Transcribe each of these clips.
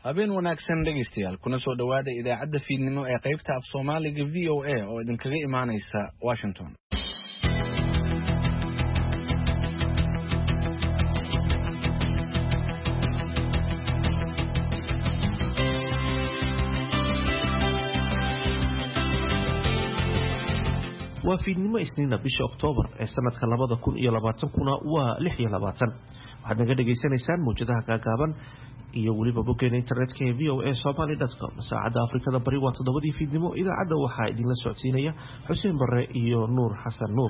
habeen wanaagsan dhegeystayaal kuna soo dhawaada idaacadda fiidnimo ee qaybta af Soomaaliga VOA oo idinkaga imaanaysa Washington. waa fiidnimo isniina bisha Oktoobar ee sanadka 2020 waa 26 waxaad naga dhageysanaysaan muujadaha gaagaaban iyo waliba boggeena internetka ee voasomali.com. saacadda Afrikada Bari waa 7 fiidnimo. idaacadda waxaa idinla socodsiinaya Xuseen Barre iyo Nuur Xasan Nuur.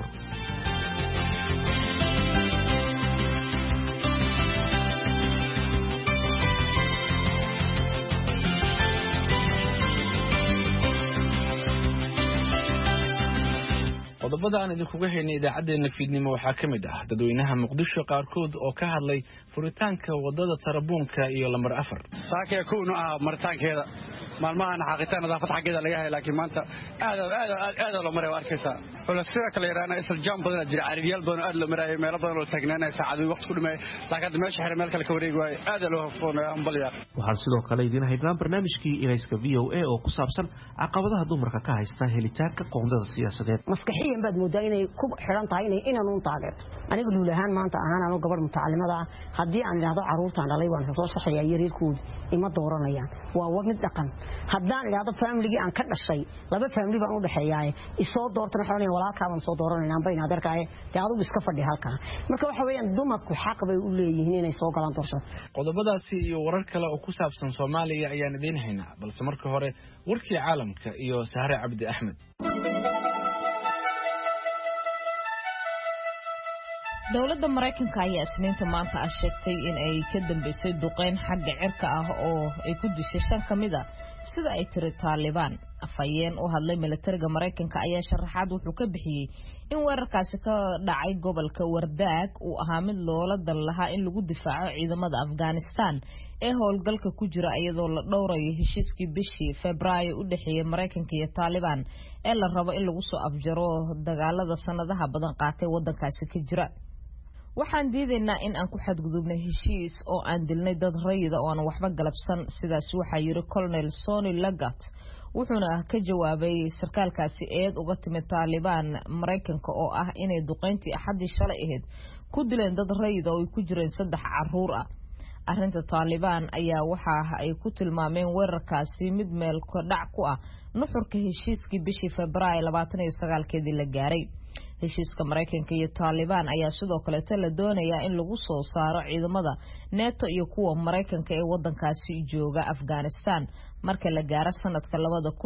qodobada aan idinkuga haynay idaacadeena fiidnimo waxaa ka mid ah dadweynaha Muqdisho qaarkood oo ka hadlay furitaanka wadada Tarabuunka iyo lambar 4 saakay kuuna maritaankeeda maalmahan xaqiiqatan nadaafad xageeda laga helay laakiin maanta aad loo maray arkaysa xulasada kale yaraana isla jam badan jira ariyal badan aad loo maray meel badan oo taagnaanay saacado waqti ku dhimay laakiin meesha xire meel kale ka wareeg waay aad loo hafoonayo ambaliya. waxaan sidoo kale idin haynaa barnaamijkii Irayska VOA oo ku saabsan caqabadaha dumarka ka haysta helitaanka qoondada siyaasadeed. maskaxiyan baad moodaa inay ku xiran tahay inaan u taageerto anigu luulahaan maanta ahaan gabadh mutacallimada ah haddii aan idhaahdo caruurtaan dhalay waan soo saxayaa yareerkood ima dooranayaan waa mid dhaqan. haddaan idhaahdo family aan ka dhashay laba family baan u dhaxeeyaay isoo doortana xoolayn walaalkaa baan soo dooranayna bayna adeerkaaye taa adigu iska fadhi halka. marka waxa weeyaan dumarku xaq bay u leeyihiin inay soo galaan doorashada. qodobadaasi iyo warar kale oo ku saabsan Soomaaliya ayaan idin haynaa balse marka hore warkii caalamka iyo Sahre Cabdi Axmed. dowladda Mareykanka ayaa isniinta maanta sheegtay in ay ka dambeysay duqeyn xagga cirka ah oo ay ku dishay 5 kamid ah sida ay tiri Taliban. afayeen oo hadlay militariga Mareykanka ayaa sharaxaad wuxuu ka bixiyay in weerarkaasi ka dhacay gobolka Wardaag uu ahaa mid loola dan lahaa in lagu difaaco ciidamada Afghanistan ee howlgalka ku jira iyadoo la dhowrayo heshiiskii bishii Febraayo u dhaxeeyay Mareykanka iyo Taliban ee la rabo in lagu soo afjaro dagaalada sanadaha badan qaatay wadankaasi ka jira. waxaan diidaynaa in aan ku xadgudubnay heshiis oo aan dilnay dad rayida oo aan waxba galabsan sidaas waxa yiri Colonel Sonny Lagat wuxuuna ka jawaabay sarkaalkaasi eed uga timid Taliban Mareykanka oo ah inay duqeyntii Axadii shalay ahayd ku dileen dad rayida oo ay ku jireen 3 caruur ah. arrinta Taliban ayaa waxa ay ku tilmaameen weerarkaasi mid meel ka dhac ku ah nuxurka heshiiskii bishii Febraayo 29keedii la gaaray. heshiiska Mareykanka iyo Taliban ayaa sidoo kale la doonayaa in lagu soo saaro ciidamada NATO iyo kuwa Mareykanka ee wadankaasi jooga Afghanistan marka la gaaro sanadka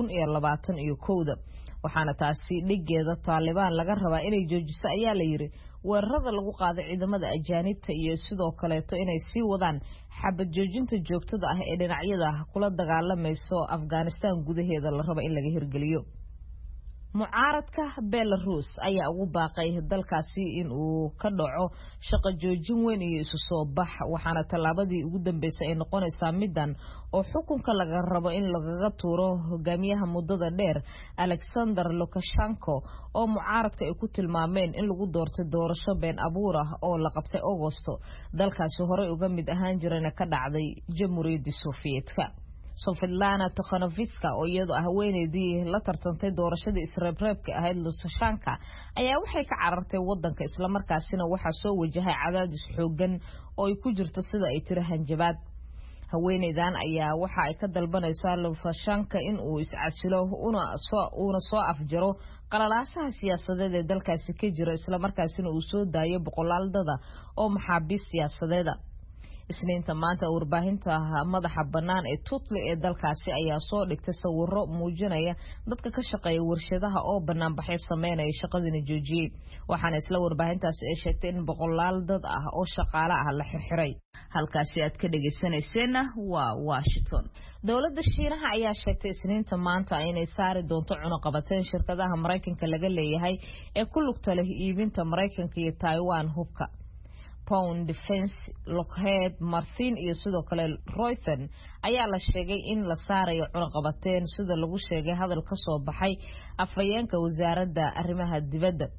2021 waxaana taasi dhigeeda Taliban laga rabaa inay joojiso ayaa la yiri weerarada lagu qaaday ciidamada ajaanibta iyo sidoo kale inay sii wadaan xabad joojinta joogtada ah ee dhinacyada kula dagaalamayso Afghanistan gudaheeda la rabo in laga hirgeliyo. mucaaradka Belarus ayaa ugu baaqay dalkaasi in uu ka dhaco shaqo joojin weyn iyo isu soo bax waxaana talaabadii ugu dambeysay ay noqonaysaa midan oo xukunka laga rabo in lagaga tuuro hogaamiyaha muddada dheer Alexander Lukashenko oo mucaaradka ay ku tilmaameen in lagu doortay doorasho been abuur ah oo la qabtay Agoosto dalkaasi hore uga mid ahaan jirayna ka dhacday Jamhuuriyadda Sofiyeetka. Sofilana Tikhanovska oo iyadu ah haweeneydii la tartantay doorashadii isreebreebka ahayd Lukashenko ayaa waxay ka carartay wadanka isla markaasina waxa soo wajahay cadaadis xoogan oo ay ku jirto sida ay tiri hanjabaad. haweeneydan ayaa waxa ay ka dalbanaysaa Lukashenko in uu iscasilo una soo afjaro qalalaasaha siyaasadeed ee dalkaasi ka jira isla markaasina uu soo daayo boqolaal dad oo maxaabiis siyaasadeed. isniinta maanta warbaahinta madaxa banaan ee Tutli ee dalkaasi ayaa soo dhigtay sawirro muujinaya dadka ka shaqeeya warshadaha oo banaanbaxay sameynaya shaqadina joojiyay waxaana isla warbaahintaasi ay sheegtay in boqolaal dad ah oo shaqaale ah la xirxiray. halkaasi aad ka dhageysanayseen waa Washington. dowladda Shiinaha ayaa sheegtay isniinta maanta inay saari doonto cunaqabateyn shirkadaha Mareykanka laga leeyahay ee ku lugta leh iibinta Mareykanka iyo Taiwan hubka. Pound Defense, Lockheed Martin iyo sidoo kale Raytheon ayaa la sheegay in la saarayo cunaqabateyn sida lagu sheegay hadal ka soo baxay afhayeenka wasaaradda arrimaha dibadda.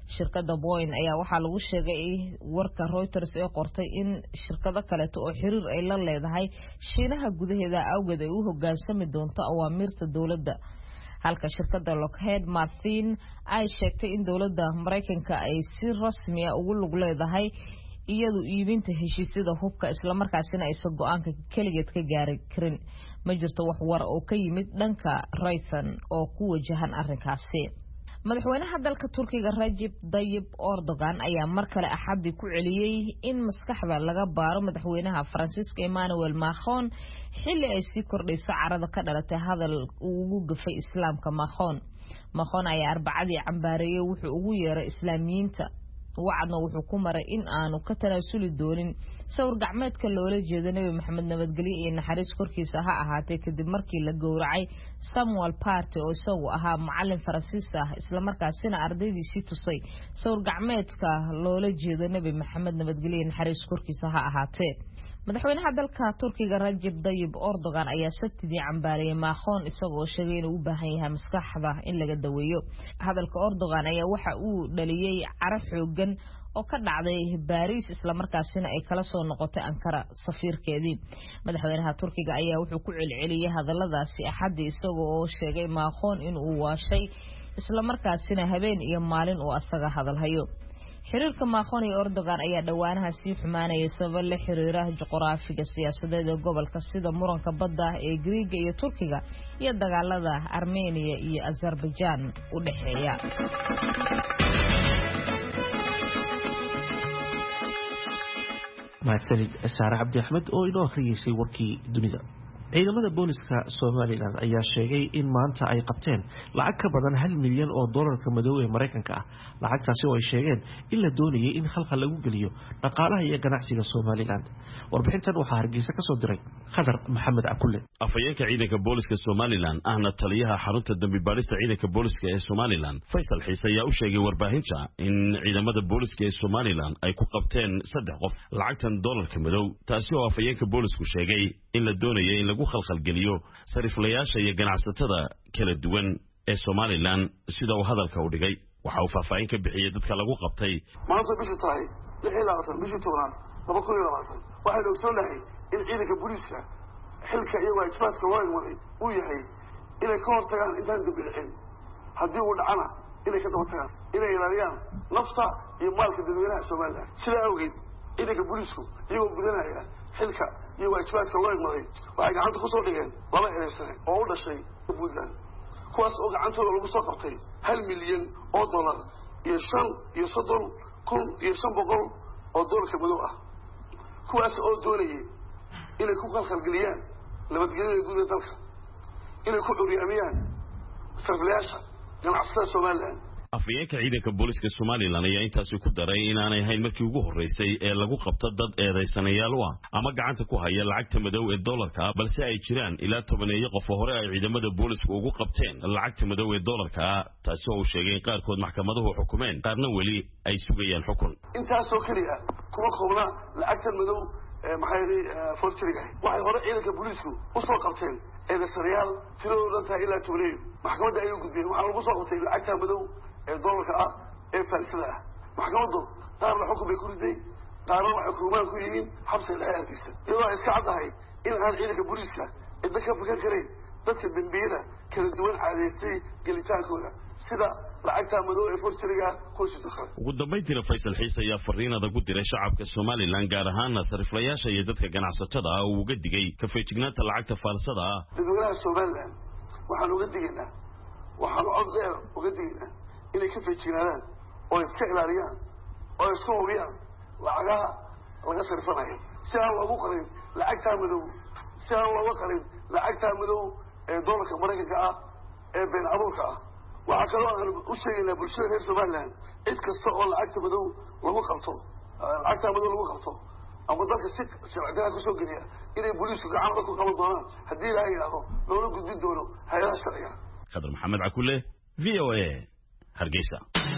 shirkadda Boeing ayaa waxaa lagu sheegay warka Reuters ee qortay in shirkado kale oo xiriir ay la leedahay Shiinaha gudaheeda awgeed ay u hoggaansami doonto awaamirta dawladda halka shirkadda Lockheed Martin ay sheegtay in dawladda Mareykanka ay si rasmi ah ugu lug leedahay iyadu iibinta heshiisyada hubka isla markaasina ay soo go'aanka kaligeed ka gaari karin ma jirto wax war oo ka yimid dhanka Raytheon oo ku wajahan arrinkaasi madaxweynaha dalka Turkiga Recep Tayyip Erdogan ayaa mar kale axadii ku celiyay in maskaxda laga baaro madaxweynaha Faransiiska Emmanuel Macron xilli ay sii kordhayso carada ka dhalatay hadal uu ugu gafay islaamka Macron ayaa arbacadii cambaareeyay wuxuu ugu yeeray islaamiyiinta wacadna wuxuu ku maray in aanu ka tanaasuli doonin sawir gacmeedka loola jeedo Nabi Maxamed nabadgelyo iyo naxariis korkiisa ha ahaatee kadib markii la gowracay Samuel Paty oo isagu ahaa macallin Faransiis ah isla markaasina ardaydiisii tusay sawir gacmeedka loola jeedo Nabi Maxamed nabadgelyo iyo naxariis korkiisa ha ahaatee madaxweynaha dalka Turkiga Recep Tayyip Erdogan ayaa sabtidii cambaarayay Macron isagoo sheegay inuu u baahan yahay maskaxda in laga daweeyo hadalka Erdogan ayaa waxa uu dhaliyay caraf xoogan oo ka dhacday Paris isla markaasina ay kala soo noqotay Ankara safiirkeedii madaxweynaha Turkiga ayaa wuxuu ku celceliyay hadalladaasi axadii isagoo sheegay Macron inuu waashay isla markaasina habeen iyo maalin uu asaga hadalhayo xiriirka Macron iyo Erdogan ayaa dhawaanaha sii xumaanayay sabab la xiriira juqraafiga siyaasadeed ee gobolka sida muranka badda ee Greega iyo Turkiga iyo dagaalada Armenia iyo Azerbaijan u dhaxeeya mahadsanid Saara Cabdi Axmed oo inoo akhriyeysay warkii dunida ciidamada booliska Soomaaliland ayaa sheegay in maanta ay qabteen lacag ka badan 1 milyan oo dollarka madow ee Mareykanka ah lacagtaasi oo ay sheegeen in la doonayay in khalkhal lagu geliyo dhaqaalaha iyo ganacsiga Soomaaliland warbixintan waxaa Hargeysa ka soo diray Khadar Maxamed Akulle afayeenka ciidanka booliska Soomaaliland ahna taliyaha xarunta dambi baarista ciidanka booliska ee Soomaaliland Faysal Xiise ayaa u sheegay warbaahinta in ciidamada booliska ee Soomaaliland ay ku qabteen 3 qof lacagtan dollarka madow taasi oo afayeenka boolisku sheegay in la doonayay in lagu khalkhal geliyo sariflayaasha iyo ganacsatada kala duwan ee Soomaaliland sida uu hadalka u dhigay waxa uu faahfaahin ka bixiyay dadka lagu qabtay maanta bishii tahay 16 bishii toban 2020 waxay ogsoonahay in ciidanka booliska xilka iyo waajibaadka loo waday uu yahay inay ka hortagaan intaan dibicin haddii uu dhacana inay ka daba tagaan inay ilaaliyaan nafta iyo maalka dadweynaha Soomaaliland sida awgeed ciidanka boolisku iyagoo gudanaya xilka iyo waajibaadka loo waday waxay gacanta ku soo dhigeen laba eedaysane oo u dhashay Puntland kuwaas oo gacantooda lagu soo qabtay 1 milyan oo dollar iyo 530,500 oo dollarka madow ah kuwaas oo doonayay inay ku khalkhalgeliyaan nabadgelyada guud ee dalka inay ku curyaamiyaan sariflayaasha ganacsatada Soomaaliland afayeenka ciidanka booliska Soomaaliland ayaa intaasi ku daray in aanay ahayn markii ugu horeysay ee lagu qabto dad eedaysanayaal ah ama gacanta ku haya lacagta madow ee dollarka balse ay jiraan ilaa 10 qof oo hore ay ciidamada booliska ugu qabteen lacagta madow ee dollarka taasi oo sheegay qaarkood maxkamaduhu xukumeen qaarna wali ay sugayaan xukun intaas oo kaliya kuma koobna lacagta madow maxay fortiriga waxay hore ciidanka booliisku u soo qabteen eedaysanayaal tiradooda inta ilaa 10 maxkamadda ay u gudbeen waxa lagu soo qabtay lacagta madow ee dollarka ee falsada maxkamaddu qaarna xukun bay ku riday qaarna waxay xukumaan ku yihiin xabsi dheerkiisa iyadoo iska cadahay in aan ciidanka booliiska idda ka fikir kareen dadka dambiyada kala duwan caadaystay gelitaankooda sida lacagta madow ee fortiriga qoyska ugu dambeyntii Faysal Xiise ayaa fariinada ku diray shacabka Soomaaliland gaar ahaan sariflayaasha iyo dadka ganacsatada oo uga digay ka feejignaanta lacagta falsada dadweynaha Soomaaliland waxaan uga digaynaa waxaan cod dheer uga digaynaa inay ka feejignaadaan oo iska ilaaliyaan oo iska hubiyaan lacagaha laga sarifanayo si aan loogu qarin lacagta madow si aan loogu qarin lacagta madow ee dollarka Mareykanka ee been abuurka waxa kale oo aan u sheegaynaa bulshada reer Soomaaliland cid kasta oo lacagta madow lagu qabto ama dadka si sharciga ku soo geliya inay booliisku gacan ku qaban doonaan haddii la yiraahdo loola gudbin doono hay'adaha sharciga Khadar Maxamed Akulle VOA Hargeysa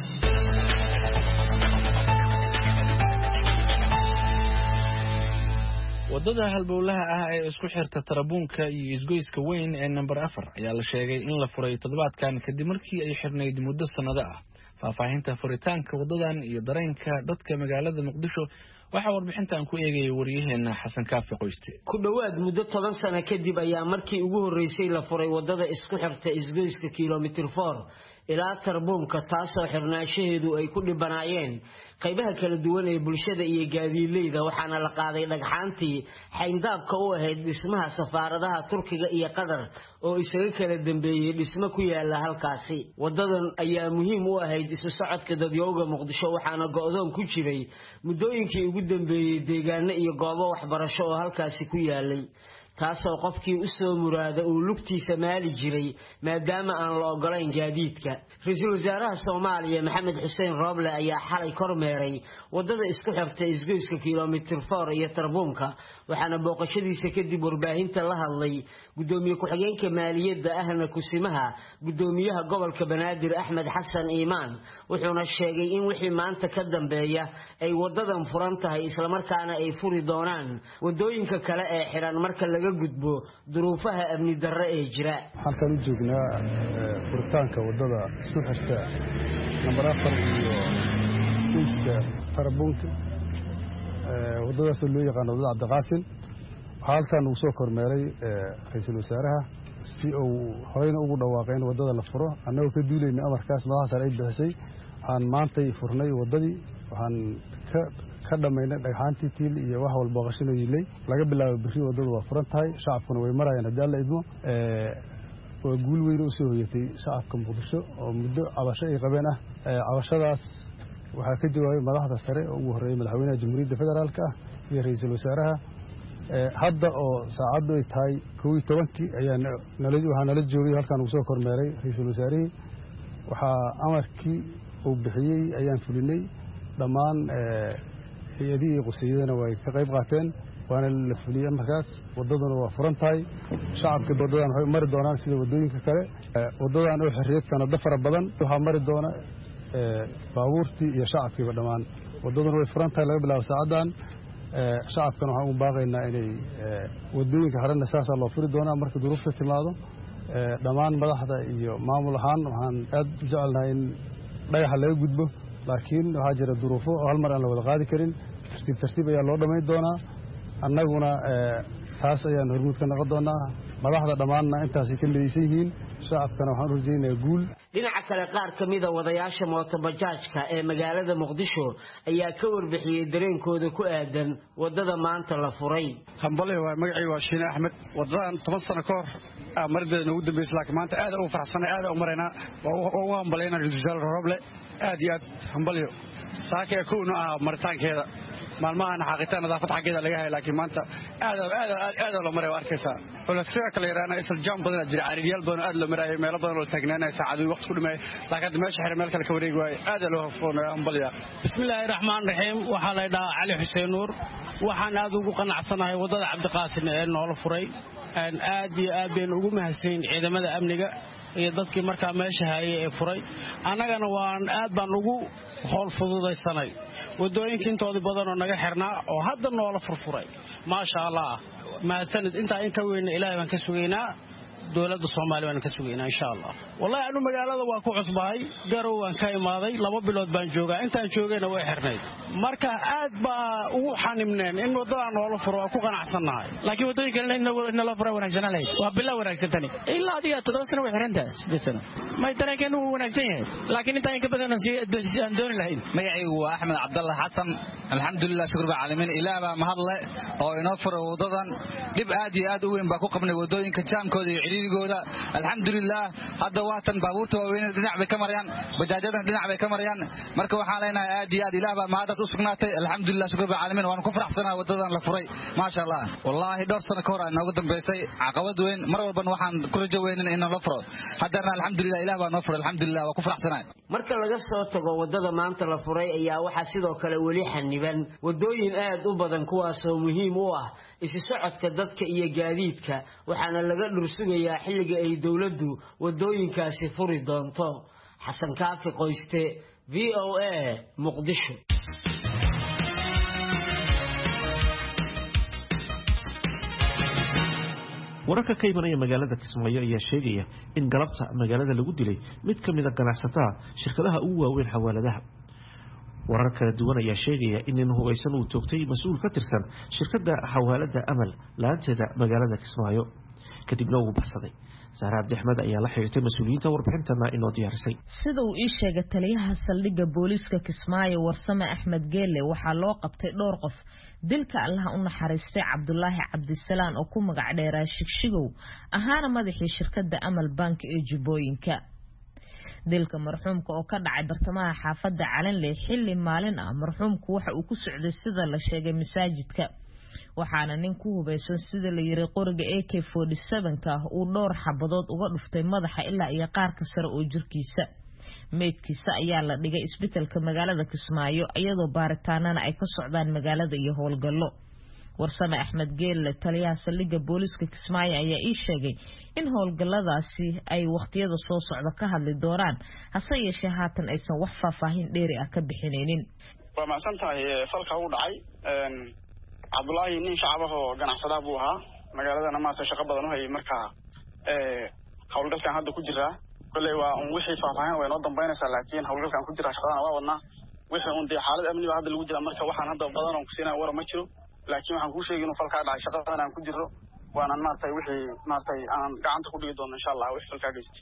wadada halbowlaha ee isku xirta Tarabuunka iyo isgoyska weyn ee number 4 ayaa la sheegay in la furay toddobaadkan kadib markii ay xirnayd muddo sanado ah faahfaahinta furitaanka wadadan iyo dareenka dadka magaalada muqdisho waxaa warbixintan ku eegayay wariyaheena xasan kaafi qoyste. ku dhawaad muddo 10 sano kadib ayaa markii ugu horeysay la furay wadada isku xirta isgoyska kilomitir 4 ilaa Tarbuunka, taasoo xirnaanshaheedu ay ku dhibanaayeen qaybaha kala duwan ee bulshada iyo gaadiidleyda, waxaana la qaaday dhagxaantii xayndaabka u ahayd dhismaha safaaradaha Turkiga iyo Qatar oo isaga kala dambeeyay dhismo ku yaala halkaasi. wadadan ayaa muhiim u ahayd isu socodka dadweynaha Muqdisho, waxaana go'doon ku jiray muddooyinkii ugu dambeeyay deegaano iyo goobo waxbarasho oo halkaasi ku yaalay, taasoo qofkii u soo muraada uu lugtiisa maali jiray maadaama aan la ogolayn gaadiidka. Ra'iisul Wasaaraha Soomaaliya Maxamed Xuseen Rooble ayaa xalay kormeeray wadada isku xirta isgoyska kilomitir 4 iyo Tarbuunka, waxaana booqashadiisa kadib warbaahinta la hadlay gudoomiye ku-xigeenka maaliyadda ahna kusimaha gudoomiyaha gobolka Banaadir Axmed Xasan Iimaan, wuxuuna sheegay in wixii maanta ka dambeeya ay wadadan furan tahay isla markaana ay furi doonaan wadooyinka kale ee xiran marka laga gudbo duruufaha amni darro ee jira. halkan u joognaa furitaanka wadada isku xirta number 4 iyo isgoyska Tarbuunka, wadadaas oo loo yaqaan wadada Cabdiqaasim. halkan uu soo kormeeray ra'iisul wasaaraha si uu horeyna ugu dhawaaqay in wadada la furo, annagoo ka duulayna amarkaas madaxda sare ay bixisay. aan maantay furnay wadadii, waxaan ka dhamaynay dhagxaantii tiil iyo wax walba qashinooyilay. laga bilaabo bixi wadadu waa furan tahay, shacabkuna way marayaan haddii la idmo. waa guul weyn oo soo hoyatay shacabka Muqdisho oo muddo cabasho ay qabeen ah. cabashadaas waxaa ka jawaabay madaxda sare oo ugu horeeyay madaxweynaha Jamhuuriyadda Federaalka ah iyo ra'iisul wasaaraha. hadda oo saacadu ay tahay 11 ayaa nala joogay halkan uu soo kormeeray ra'iisul wasaarihii. waxaa amarkii uu bixiyay ayaan fulinay, dhammaan hay'adihii qusayadana way ka qayb qaateen, waana la fuliyay markaas. wadaduna waa furan tahay, shacabka wadadan waxay mari doonaan sida wadooyinka kale. wadadan oo xirreed sanado fara badan waxaa mari doona baabuurtii iyo shacabkiiba dhammaan. wadaduna way furan tahay laga bilaabo saacadan. shacabkana waxaan u baaqaynaa inay wadooyinka xirana saas loo furi doonaa marka duruufta timaado. dhammaan madaxda iyo maamul ahaan waxaan aad u jecelnahay in dhagaxa laga gudbo, laakiin waxaa jira duruufo oo hal mar aan la wada qaadi karin. tartiib ayaa loo dhamayn doonaa, annaguna taas ayaan hormuud ka noqon doonaa. madaxda dhammaanna intaasay ka midaysan yihiin, shacabkana waxaan u rajaynayaa guul. dhinaca kale qaar ka mid ah wadayaasha mootobajaajka ee magaalada Muqdisho ayaa ka warbixiyay dareenkooda ku aadan wadada maanta la furay. hambalyo waa magacii waa Shiine Axmed. wadadan 10 sano ka hor mardeedna ugu dambeysay, laakiin maanta aad u faraxsanahay, aad u mareynaa. waa u hambalyeynaa Ra'iisul Wasaare Rooble, aad iyo aad hambalyo. saaka koowna maritaankeeda maalmahan xaqiiqatan nadaafad xaggeeda laga helay, laakiin maanta aad loo maray waa arkaysaa. culayska kale yaraana isla jam badan jira, cariyaal badan aad loo maray, meelo badan oo taagnaanay saacado waqti ku dhimay, laakiin meesha xiran meel kale ka wareegi waay. aad loo hafoonayo hambalya. bismillaahir rahmaanir rahiim. waxaa la dhahaa Cali Xuseen Nuur. waxaan aad ugu qanacsanahay wadada Cabdiqaasim ee noola furay. aad iyo aad been ugu mahadsan ciidamada amniga iyo dadkii markaa meesha hayay ee furay. annagana waan aad baan ugu howl fududaysanay wadooyinka intooda badan oo naga xirnaa oo hadda noola furfuray. maasha Allah, mahadsanid. intaa in ka weyn Ilaahay baan ka sugaynaa, dowladda Soomaaliya waan ka sugaynaa insha Allah. wallahi anu magaalada waa ku cusbahay, garow waan ka imaaday, 2 bilood baan joogaa. intaan joogayna way xirnayd, marka aad baa ugu xanimneen in wadada noola furo. waa ku qanacsanahay, laakiin wadooyinka la furo wanaagsan lahayd. waa bilow wanaagsan tani. ilaa adiga 7 sano way xirantahay, 8 sano ma dareenkeenu wanaagsan yahay, laakiin intaan ka badan aan dooni lahayn. magacaygu waa Axmed Cabdallah Xasan. alxamdulillah, shukr baa caalamiin. Ilaahay baa mahadle oo inoo furo wadadan. dib aad iyo aad u weyn baa ku qabnay wadooyinka jaamkooda iyo ciriirigooda. alxamdulillah, hadda waatan baabuurta waaweyn dhinac bay ka marayaan, bajaajadana dhinac bay ka marayaan. marka waxaan leenahay aad iyo aad Ilaahay baa mahadaas u sugnaatay. alxamdulillah, shukr baa caalamiin. waan ku faraxsanahay wadadan la furay, maasha Allah. wallahi dhowr sano ka hor aan ugu dambeysay caqabad weyn, mar walban waxaan ku rajo weynaa in la furo. haddana alxamdulillah, Ilaahay baa noo furay. alxamdulillah, waan ku faraxsanahay. marka laga soo tago wadada maanta la furay ayaa waxaa sidoo kale weli xaniban wadooyin aad u badan kuwaas oo muhiim u ah isu socodka dadka iyo gaadiidka, waxaana laga dhursugayaa xilliga ay dawladdu wadooyinkaasi furi doonto. xasan kaafi qoyste, VOA, Muqdisho. wararka ka imanaya magaalada Kismaayo ayaa sheegaya in galabta magaalada lagu dilay mid ka mid ah ganacsatada shirkadaha ugu waaweyn xawaaladaha. warar kala duwan ayaa sheegaya in nin hubeysan uu toogtay mas'uul ka tirsan shirkadda xawaalada Amal laanteeda magaalada Kismaayo kadibna uu baxsaday. Sahra Abdi Ahmed ayaa la xiriirtay mas'uuliyiinta warbixintana inoo diyaarisay. Sida uu ii sheegay taliyaha saldhigga booliiska Kismaayo Warsame Axmed Geele waxaa loo qabtay dhowr qof dilka Allah u naxariistay Cabdullaahi Cabdisalaan oo ku magac dheeraa Shigshigow ahaana madaxii shirkadda Amal Bank ee Jubbooyinka. dilka marxuumka oo ka dhacay bartamaha xaafadda Calanley xilli maalin ah marxuumku waxa uu ku socday sida la sheegay masaajidka waxaana nin ku hubeysan sida la yiri qoriga AK47 uu dhowr xabadood uga dhuftay madaxa ilaa iyo qaarka sare oo jirkiisa meedkiisa ayaa la dhigay isbitaalka magaalada Kismaayo iyadoo baaritaanana ay ka socdaan magaalada iyo howlgallo. Warsame Axmed Geele taliyaha saldhigga booliiska Kismaayo ayaa ii sheegay in howlgalladaasi ay waqtiyada soo socda ka hadli doonaan hase yeeshee haatan aysan wax faahfaahin dheeri ah ka bixinaynin. waa maasantahay falka uu dhacay Cabdullaahi nin shacab oo ganacsada buu ahaa magaaladana maanta shaqo badan u hayay marka howlgalkan hadda ku jira kulay waa wixii faahfaahin way noo dambeynaysaa laakiin howlgalkan ku jira shaqadana waa wadnaa wixii uu xaalad amni hadda lagu jira marka waxaan hadda badan oo ku siinaa war ma jiro laakiin waxaan ku sheegay inuu falka dhacay shaqadan aan ku jiro waana maartay wixii maartay aan gacanta ku dhigi doono insha Allah wixii falka geystay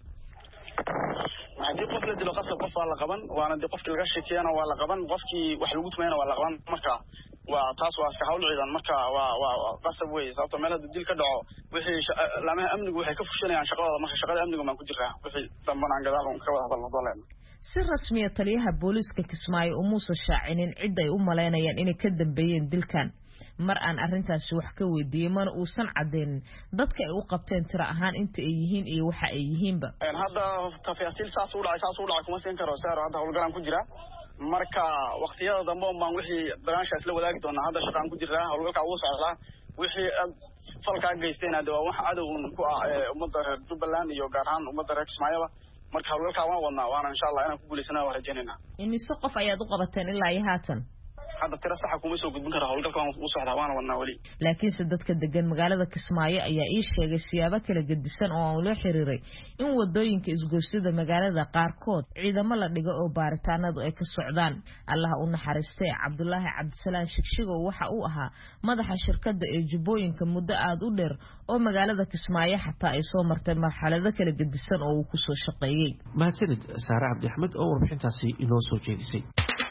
hadii qof la dilo qasab qof waa la qaban waana dii qofkii laga sheekayana waa la qaban qofkii wax lagu tumeeyana waa la qaban marka waa taas waa iska hawl ciidan marka waa qasab weey sababtoo meel dil ka dhaco wixii laamaha amnigu waxay ka fushanayaan shaqadooda marka shaqada amnigu ma ku jiraa wixii dambanaan gadaal ka wada hadalno doonayna si rasmi ah taliyaha booliiska Kismaayo oo Muuse shaacinin cid ay u maleynayaan inay ka dambeeyeen dilkan mar aan arrintaas wax ka weydiiyay mana uusan cadeyn dadka ay u qabteen tira ahaan inta ay yihiin iyo waxa ay yihiinba hadda tafaasiil saas u dhacay kuma siin karo saar hadda howlgalan ku jira marka waqtiyada dambe baan wixii barnaamijkaas la wadaagi doonaa hadda shaqaan ku jira howlgalka ugu socda wixii falka geystayna waa wax cadow ku ah ummadda reer Jubbaland iyo gaar ahaan ummadda reer Kismaayo marka howlgalka waan wadnaa waana insha Allah inaan ku guuleysano waan rajaynaynaa imise qof ayaad u qabateen ilaa iyo haatan hadda tira sax kuma soo gudbin karo howlgalka waan u socdaa waana wadnaa wali laakiin dadka degan magaalada Kismaayo ayaa ii sheegay siyaabo kala gedisan oo aan la xiriiray in wadooyinka isgoysyada magaalada qaarkood ciidamo la dhigo oo baaritaanadu ay ka socdaan Allah u naxariistay Cabdullaahi Cabdisalaan Shigshigow waxa uu ahaa madaxa shirkadda ee Jubbooyinka muddo aad u dheer oo magaalada Kismaayo xataa ay soo martay marxalado kala gedisan oo uu ku soo shaqeeyay mahadsanid Sahra Abdi Ahmed oo warbixintaasi inoo soo jeedisay.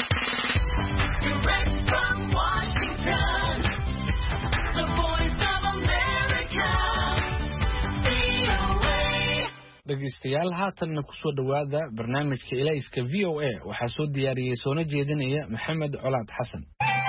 Direct from Washington, the voice of America, VOA. dhegeystayaal haatanna ku soo dhawaada barnaamijka Ilayska VOA waxaa soo diyaariyay soona jeedinaya Maxamed Colaad Xasan.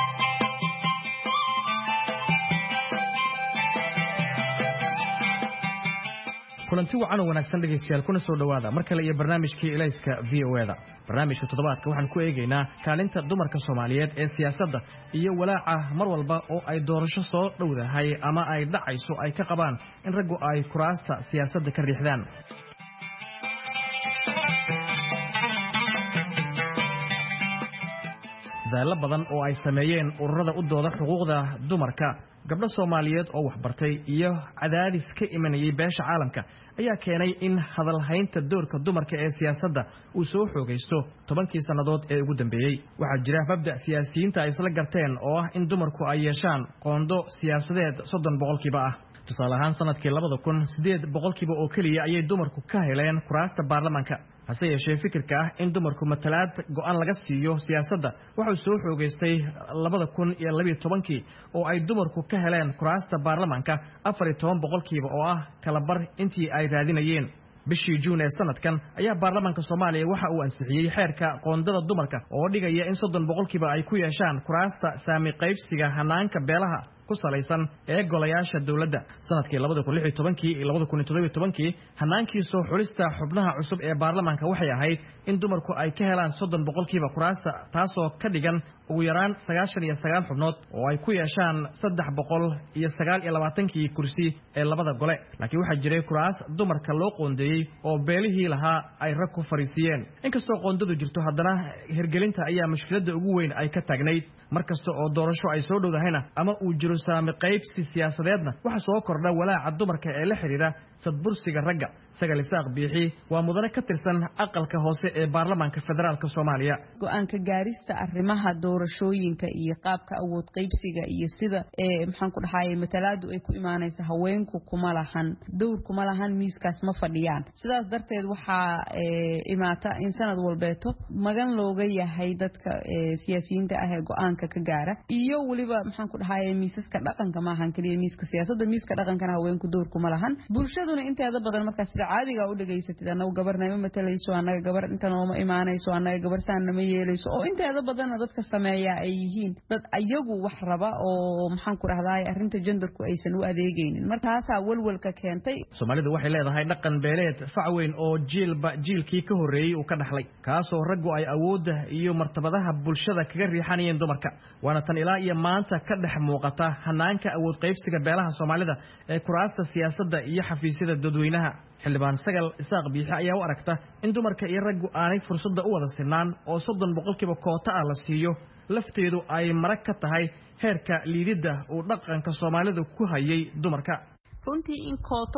kulanti wacan oo wanaagsan dhegeystayaal kuna soo dhawaada mar kale iyo barnaamijkii Ilayska VOA-da barnaamijka toddobaadka waxaan ku eegaynaa kaalinta dumarka Soomaaliyeed ee siyaasadda iyo walaaca mar walba oo ay doorasho soo dhowdahay ama ay dhacayso ay ka qabaan in raggu ay kuraasta siyaasadda ka riixdaan. dadaalo badan oo ay sameeyeen ururada u dooda xuquuqda dumarka gabdho Soomaaliyeed oo wax bartay iyo cadaadis ka imanayay beesha caalamka ayaa keenay in hadal haynta doorka dumarka ee siyaasadda uu soo xoogaysto 10 sanadood ee ugu dambeeyay waxa jira mabda' siyaasiyiinta ay isla garteen oo ah in dumarku ay yeeshaan qondo siyaasadeed 30% ah tusaale ahaan sanadkii 2008 oo kaliya ayay dumarku ka heleen kuraasta baarlamaanka hase yeeshee fikirka ah in dumarku matalaad go'aan laga siiyo siyaasadda waxa soo xoogaystay 2012 oo ay dumarku ka heleen kuraasta baarlamaanka 14% oo ah kala bar intii ay raadinayeen bishii Juun ee sanadkan ayaa baarlamaanka Soomaaliya waxa uu ansixiyay xeerka qoondada dumarka oo dhigaya in 30% ay ku yeeshaan kuraasta saami qaybsiga hanaanka beelaha ku salaysan ee golayaasha dawladda sanadkii 2016 iyo 2017 hanaankii soo xulista xubnaha cusub ee baarlamaanka waxay ahayd in dumarku ay ka helaan 30% kuraasta taasoo ka dhigan ugu yaraan 99 xubnood oo ay ku yeeshaan 329 kursi ee labada gole laakiin waxa jiray kuraas dumarka loo qoondeeyay oo beelihii lahaa ay rag ku fariisiyeen inkastoo qoondadu jirto haddana hirgelinta ayaa mushkiladda ugu weyn ay ka taagnayd markasta oo doorasho ay soo dhowdahayna ama uu jiro saami qaybsi siyaasadeedna waxa soo kordha walaaca dumarka ee la xiriira sadbursiga ragga. Sagal Isaaq Biixi waa mudane ka tirsan aqalka hoose ee baarlamaanka federaalka Soomaaliya. Go'aanka gaarista arrimaha doorashooyinka iyo qaabka awood qaybsiga iyo sida maxaan ku dhahay matalaadu ay ku imaanayso haweenku kuma lahan dowr kuma lahan miiskaas ma fadhiyaan. Sidaas darteed waxa imaata in sanad walbeeto magan looga yahay dadka siyaasiyiinta ah ee go'aanka ka gaara iyo waliba maxaan ku dhahay miisaska dhaqanka ma ahan kaliya miiska siyaasadda miiska dhaqankana haweenku dowr kuma lahan. Bulshaduna inteeda badan markaas caadiga u dhageysatid anagu gabarnimo matalayso anaga gabar inta nooma imaanayso anaga gabar saan nama yeelayso oo inteeda badan dadka sameeya ay yihiin dad ayagu wax raba oo maxaan ku rahdaay arrinta genderku aysan u adeegaynin markaas walwalka keentay. Soomaalidu waxay leedahay dhaqan beeleed fac weyn oo jiilkii ka horeeyay uu ka dhaxlay kaasoo raggu ay awoodda iyo martabadaha bulshada kaga riixanayeen dumarka waana tan ilaa iyo maanta ka dhex muuqata hanaanka awood qaybsiga beelaha Soomaalida ee kuraasta siyaasadda iyo xafiisyada dadweynaha. xildhibaan Sagal Isaaq Biixi ayaa u aragta in dumarka iyo raggu aanay fursada u wada sinaan oo 30% koota ah la siiyo lafteedu ay marag ka tahay heerka liidida uu dhaqanka Soomaalidu ku hayay dumarka. runtii in koota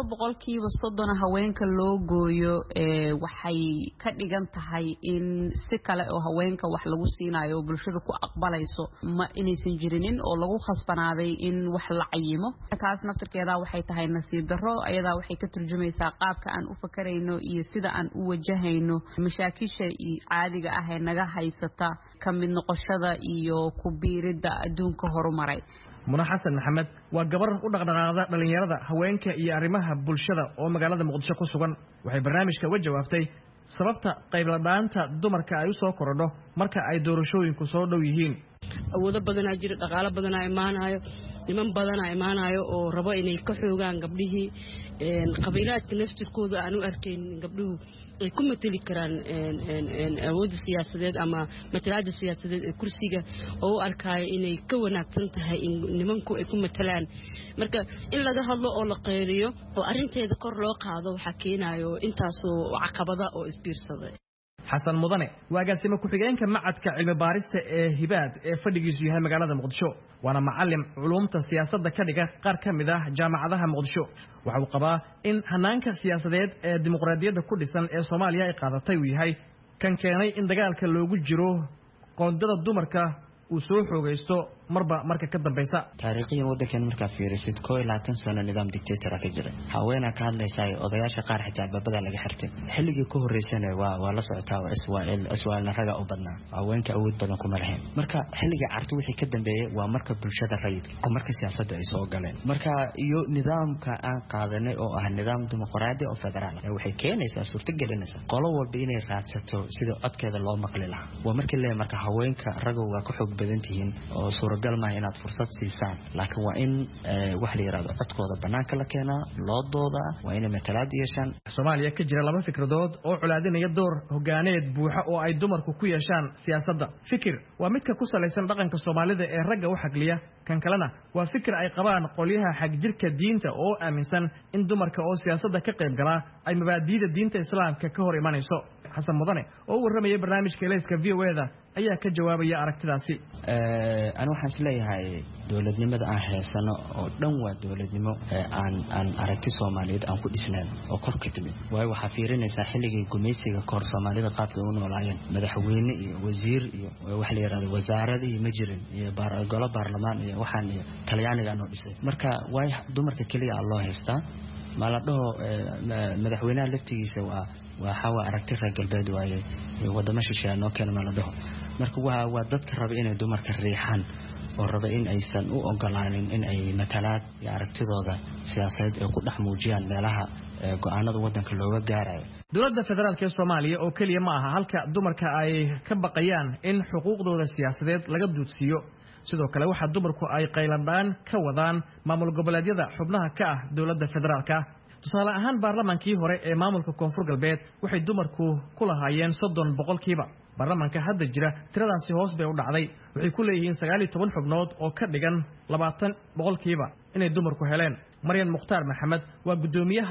30% haweenka loo gooyo waxay ka dhigan tahay in si kale oo haweenka wax lagu siinayo bulshada ku aqbalayso ma inaysan jirinin oo lagu khasbanaaday in wax la cayimo kaas naftirkeeda waxay tahay nasiib darro ayada waxay ka turjumaysaa qaabka aan u fakarayno iyo sida aan u wajahayno mashaakisha caadiga ah ee naga haysata ka mid noqoshada iyo ku biirida adduunka horumaray. Muna Xasan Maxamed waa gabar u dhaqdhaqaaqda dhalinyarada haweenka iyo arrimaha bulshada oo magaalada Muqdisho ku sugan waxay barnaamijka uga jawaabtay sababta qayb la'aanta dumarka ay u soo korodho marka ay doorashooyinku soo dhow yihiin. awoodo badan ay jira dhaqaale badan ay imaanayo niman badan ay imaanayo oo rabo inay ka xoogaan gabdhihii qabiilaadka naftirkooda aan u arkayn gabdhuhu ay ku matali karaan awoodda siyaasadeed ama matalaada siyaasadeed ee kursiga oo u arkaayo inay ka wanaagsan tahay in nimanku ay ku matalaan marka in laga hadlo oo la qeyriyo oo arinteeda kor loo qaado waxa keenayo intaasoo caqabada oo isbiirsaday. Xasan Mudane waa agaasimo ku-xigeenka macadka cilmi baarista ee Hibaad ee fadhigiisu yahay magaalada Muqdisho waana macallim culuumta siyaasadda ka dhiga qaar ka mid ah jaamacadaha Muqdisho waxa uu qabaa in hanaanka siyaasadeed ee dimuqraadiyadda ku dhisan ee Soomaaliya ay qaadatay uu yahay kan keenay in dagaalka loogu jiro qoondada dumarka uu soo xoogaysto marka ka dambaysa. taariikhiyan wadankan marka fiirisid 20 sano nidaam dictator ka jira haweenka ka hadlaysay odayaasha qaar xitaa babada laga xirtay xilligii ku horeysana waa la socotaa Israa'iil raga u badnaa haweenka awood badan kuma lahayn marka xilliga cartu wixii ka dambeeyay waa marka bulshada rayidka oo marka siyaasadda ay soo galeen marka iyo nidaamka aan qaadanay oo ah nidaam dimuqraadi oo federaal ah waxay keenaysaa suurtagelinaysa qolo walba inay raadsato sida codkeeda loo maqli lahaa waa markii la marka haweenka raga waa ka xoog badan yihiin oo galma inaad fursad siisaan laakiin waa in wax la yiraahdo codkooda banaanka la keenaa loo dooda waa in matalaad yeeshaan. Soomaaliya ka jira laba fikradood oo culaadinaya door hogaaneed buuxa oo ay dumarku ku yeeshaan siyaasadda. Fikir waa midka ku salaysan dhaqanka Soomaalida ee ragga u xagliya kan kalena waa fikir ay qabaan qolyaha xag jirka diinta oo aaminsan in dumarka oo siyaasadda ka qayb gala ay mabaadiida diinta Islaamka ka hor imanayso. Xasan Mudane oo warramaya barnaamijka Leeska VOA-da ayaa ka jawaabaya aragtidaasi. Aan waxaan isleeyahay dawladnimada aan heesano oo dhan waa dawladnimo aan aragti Soomaaliyeed aan ku dhisnaan oo kor ka timid way waxa fiirinaysaa xilligii gumeysiga kor Soomaalida qaabka uu noolaayeen madaxweyne iyo wasiir iyo wax la yiraahdo wasaaradii ma jirin iyo golo baarlamaan iyo waxaan iyo Talyaaniga noo dhisay marka way dumarka kaliya loo heestaa ma la dhaho madaxweynaha laftigiisa waxa aragti reer galbeed waaye wadamo shisheeye noo keenay ma la dhaho marka waa dadka raba inay dumarka riixaan oo raba in aysan u ogolaanin in ay matalaad iyo aragtidooda siyaasadeed ay ku dhex muujiyaan meelaha go'aanada wadanka looga gaarayo. Dowladda federaalka ee Soomaaliya oo kaliya ma aha halka dumarka ay ka baqayaan in xuquuqdooda siyaasadeed laga duudsiyo sidoo kale waxa dumarku ay qaylandaan ka wadaan maamul goboleedyada xubnaha ka ah dowladda federaalka. Tusaale ahaan baarlamaankii hore ee maamulka Koonfur Galbeed waxay dumarku ku lahaayeen 30%. Baarlamaanka hadda jira tiradaasi hoos bay u dhacday waxay ku leeyihiin 19 xubnood oo ka dhigan 20% inay dumarku heleen. Maryan Mukhtaar Maxamed waa gudoomiyaha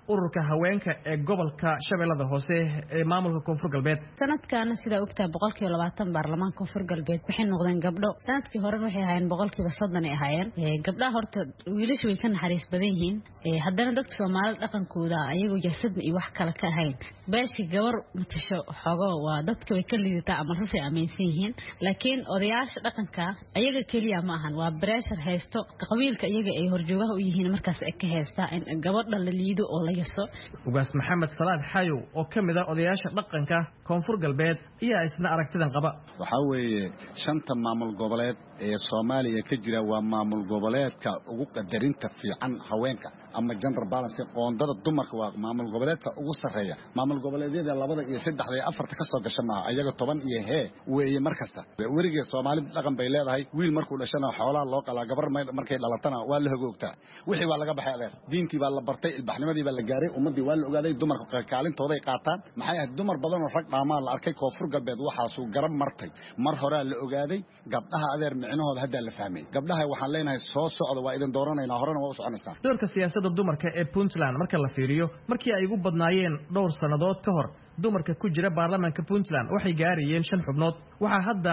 ururka haweenka ee gobolka Shabeellada Hoose ee maamulka Koonfur Galbeed. sanadkan sida ogtaa 20 baarlamaanka Koonfur Galbeed waxay noqdeen gabdho. sanadkii hore waxay ahaayeen 30 ay ahaayeen. gabdhaha horta wiilashu way ka naxariis badan yihiin. haddana dadka Soomaalida dhaqankooda ayagu jasad iyo wax kale ka ahayn. beeshii gabar matasho xogo waa dadka way ka liidataa ama rasay aaminsan yihiin. laakiin odayaasha dhaqanka ayaga kaliya ma ahan waa pressure haysto qabiilka iyaga ay horjoogaha u yihiin markaas ay ka haystaa in gabadha la liido oo la yaso. ugaas Maxamed Salaad Xayow oo kamid ah odayaasha dhaqanka Koonfur Galbeed ayaa isna aragtidan qaba. waxa weeye shanta maamul goboleed ee Soomaaliya ka jira waa maamul goboleedka ugu qadarinta fiican haweenka ama gender balance qoondada dumarka waa maamul goboleedka ugu sareeya. maamul goboleedyada 2 iyo 3 iyo 4 ka soo gashay ma ayaga 10 iyo hee weeye markasta. wariga Soomaalida dhaqan bay leedahay wiil markuu dhashana xoolaha loo qala gabar markay dhalatana waa la hogoogtaa. wixii waa laga baxay adeer diintii baa la bartay ilbaxnimadii baa la gaaray ummadii waa la ogaaday dumarka kaalintooda ay qaataan. maxay ahayd dumar badan oo rag dhaamaan la arkay Koonfur Galbeed waxa soo garab martay mar hore la ogaaday gabdhaha adeer micnahooda hadda la fahmay. gabdhaha waxaan leenahay soo socdo waa idin dooranayna horena waa u soconaysaa. doorka siyaasadda dumarka ee Puntland marka la fiiriyo markii ay ugu badnaayeen dhowr sanadood ka hor dumarka ku jira baarlamaanka Puntland waxay gaarayeen 5 xubnood. waxa hadda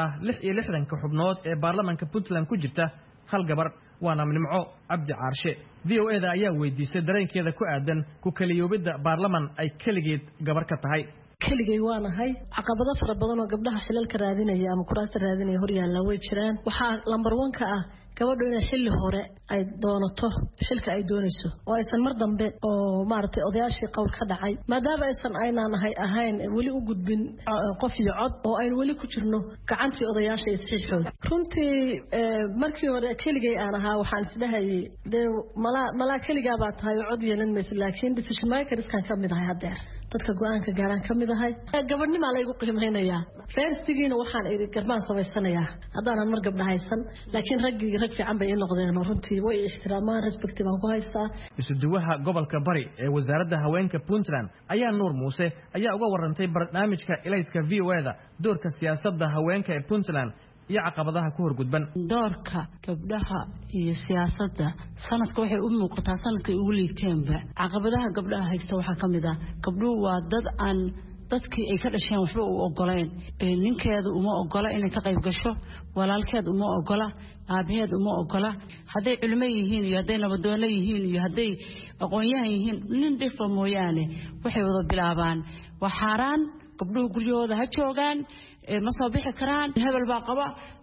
66 xubnood ee baarlamaanka Puntland ku jirta hal gabar waana Nimco Cabdi Caarshe. VOA-da ayaa weydiisay dareenkeeda ku aadan ku kaliyoobida baarlamaan ay kaligeed gabar ka tahay. kaligay waanahay caqabado fara badan oo gabdhaha xilalka raadinaya ama kuraasta raadinaya hor yaalla way jiraan. waxaa lambar 1 ka ah gabadhu inay xilli hore ay doonato xilka ay doonayso oo aysan mar dambe oo maartay odayaashii qowl ka dhacay maadaama aysan aynaanahay ahayn wali u gudbin qof iyo cod oo ay wali ku jirno gacantii odayaasha saxiixooda. runtii markii hore kaligay aan ahaa waxaan isdhahayay mala kaligaa baa tahay cod yeelan mayso laakiin decision makers kan kamid ahay hadeer dadka go'aanka gaaran kamid ahay gabadhnimo la igu qiimeynaya firstigiina waxaan iri garbaan sameysanayaa haddaan mar gabdha haysan laakiin rag fiican bay noqdeen runtii way ixtiraamaan respect baan ku haystaa. isuduwaha gobolka Bari ee wasaaradda haweenka Puntland ayaa Nuur Muuse ayaa uga warantay barnaamijka Ilayska VOA-da doorka siyaasadda haweenka ee Puntland iyo caqabadaha ku horgudban. doorka gabdhaha iyo siyaasadda sanadka waxay u muuqataa sanadkii ugu liiteenba caqabadaha gabdhaha haysta waxaa kamid ah gabdhuhu waa dad aan dadkii ay ka dhasheen waxba u ogoleen. ninkeedu uma ogola inay ka qayb gasho walaalkeed uma ogola aabaheed uma ogola hadday culimo yihiin iyo hadday nabadoono yihiin iyo hadday aqoon-yahan yihiin nin dhifa mooyaane waxay wada bilaabaan waa xaaraan gabdhuhu guryahooda ha joogaan ma soo bixi karaan hebel baa qaba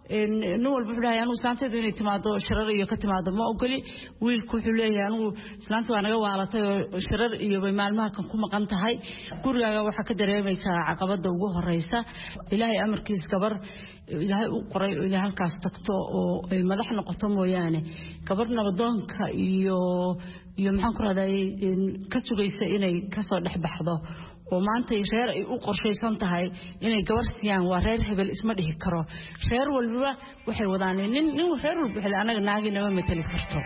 nin walba wuxuu dhahay anigu islaanteedu inay timaado shirar iyo ka timaado ma ogoli wiilku wuxuu leeyahay anigu islaanta waa naga waalatay oo shirar iyo bay maalmaha kan ku maqan tahay gurigaaga waxaa ka dareemaysaa caqabada ugu horeysa ilaahay amarkiis gabar ilaahay u qoray oo ilaahay halkaas tagto oo ay madax noqoto mooyaane gabar nabadoonka iyo maxaan ku raadayay ka sugaysa inay kasoo dhex baxdo oo maanta reer ay u qorshaysan tahay inay gabar siiyaan waa reer hebel isma dhihi karo reer walba waxay wadaan nin reer walba xil anaga naagi nama matali karto.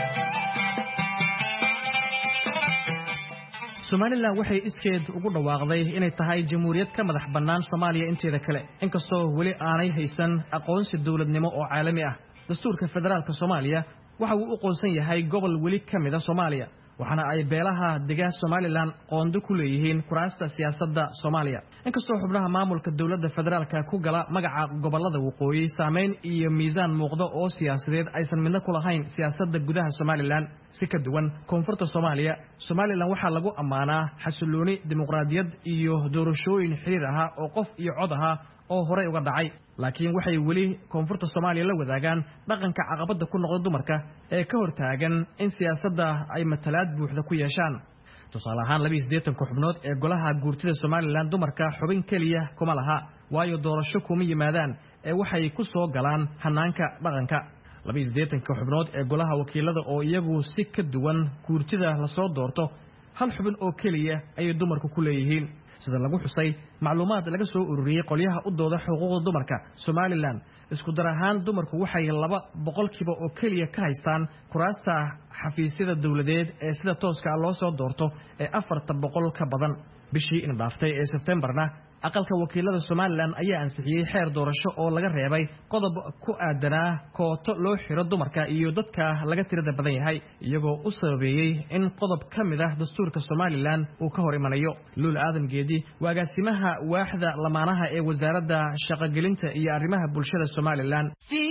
Somaliland waxay iskeed ugu dhawaaqday inay tahay jamhuuriyad ka madax bannaan Soomaaliya inteeda kale inkastoo wali aanay haysan aqoonsi dawladnimo oo caalami ah. dastuurka federaalka Soomaaliya waxa uu u qoonsan yahay gobol wali kamid ah Soomaaliya waxaana ay beelaha deegaan Somaliland qoondu ku leeyihiin kuraasta siyaasadda Soomaaliya inkastoo xubnaha maamulka dawladda federaalka ku gala magaca gobolada waqooyi saameyn iyo miisaan muuqdo oo siyaasadeed aysan midna ku lahayn siyaasadda gudaha Somaliland si ka duwan koonfurta Soomaaliya. Somaliland waxaa lagu amaanaa xasilooni dimuqraadiyad iyo doorashooyin xiriir ah oo qof iyo cod ah oo horey uga dhacay laakiin waxay wali koonfurta Soomaaliya la wadaagaan dhaqanka caqabada ku noqda dumarka ee ka hortaagan in siyaasadda ay matalaad buuxda ku yeeshaan. tusaale ahaan 82 xubnood ee golaha guurtida Somaliland dumarka xubin kaliya kuma laha waayo doorasho kuma yimaadaan ee waxay ku soo galaan hanaanka dhaqanka. 82 xubnood ee golaha wakiilada oo iyagu si ka duwan guurtida la soo doorto hal xubin oo kaliya ay dumarku ku leeyihiin. sida lagu xusay macluumaad laga soo ururiyay qolyaha u dooda xuquuqda dumarka Somaliland isku dar ahaan dumarku waxay 2% oo kaliya ka haystaan kuraasta xafiisyada dawladeed ee sida tooska loo soo doorto ee 4% ka badan. bishii in dhaaftay ee Septemberna aqalka wakiilada Soomaaliland ayaa ansixiyay xeer doorasho oo laga reebay qodob ku aadanaa kooto loo xiro dumarka iyo dadka laga tirada badan yahay iyagoo u sababeeyay in qodob kamid ah dastuurka Soomaaliland uu ka hor imanayo. Luul Aadan Geedi waa agaasimaha waaxda lamaanaha ee wasaaradda shaqo-gelinta iyo arrimaha bulshada Soomaaliland.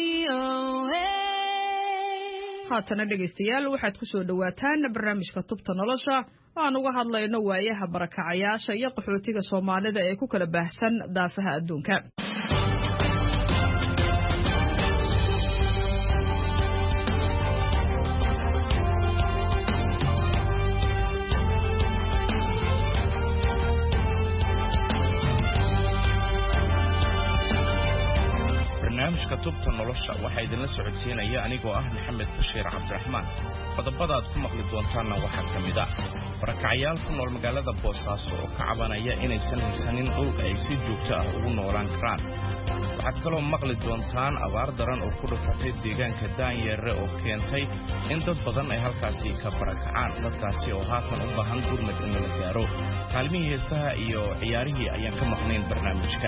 haatana dhegaystayaal waxaad ku soo dhawaataan barnaamijka tubta nolosha aan uga hadlayno waayaha barakacayaasha iyo qaxootiga Soomaalida ee ku kala baahsan daafaha adduunka. barnaamijka tubta nolosha waxa idinla socodsiinaya anigoo ah Maxamed Bashiir Cabdiraxmaan. qodobada aad ku maqli doontaanna waxaa kamid ah barakacayaal ku nool magaalada Boosaaso oo ka cabanaya inaysan haysanin dhul ay si joogto ah ugu noolaan karaan. waxaad kaloo maqli doontaan abaar daran oo ku dhufatay deegaanka Daanyeere oo keentay in dad badan ay halkaasi ka barakacaan, dadkaasi oo haatan u baahan gurmad in la gaaro. kaalmihii heesaha iyo ciyaarihii ayaan ka maqnayn barnaamijka.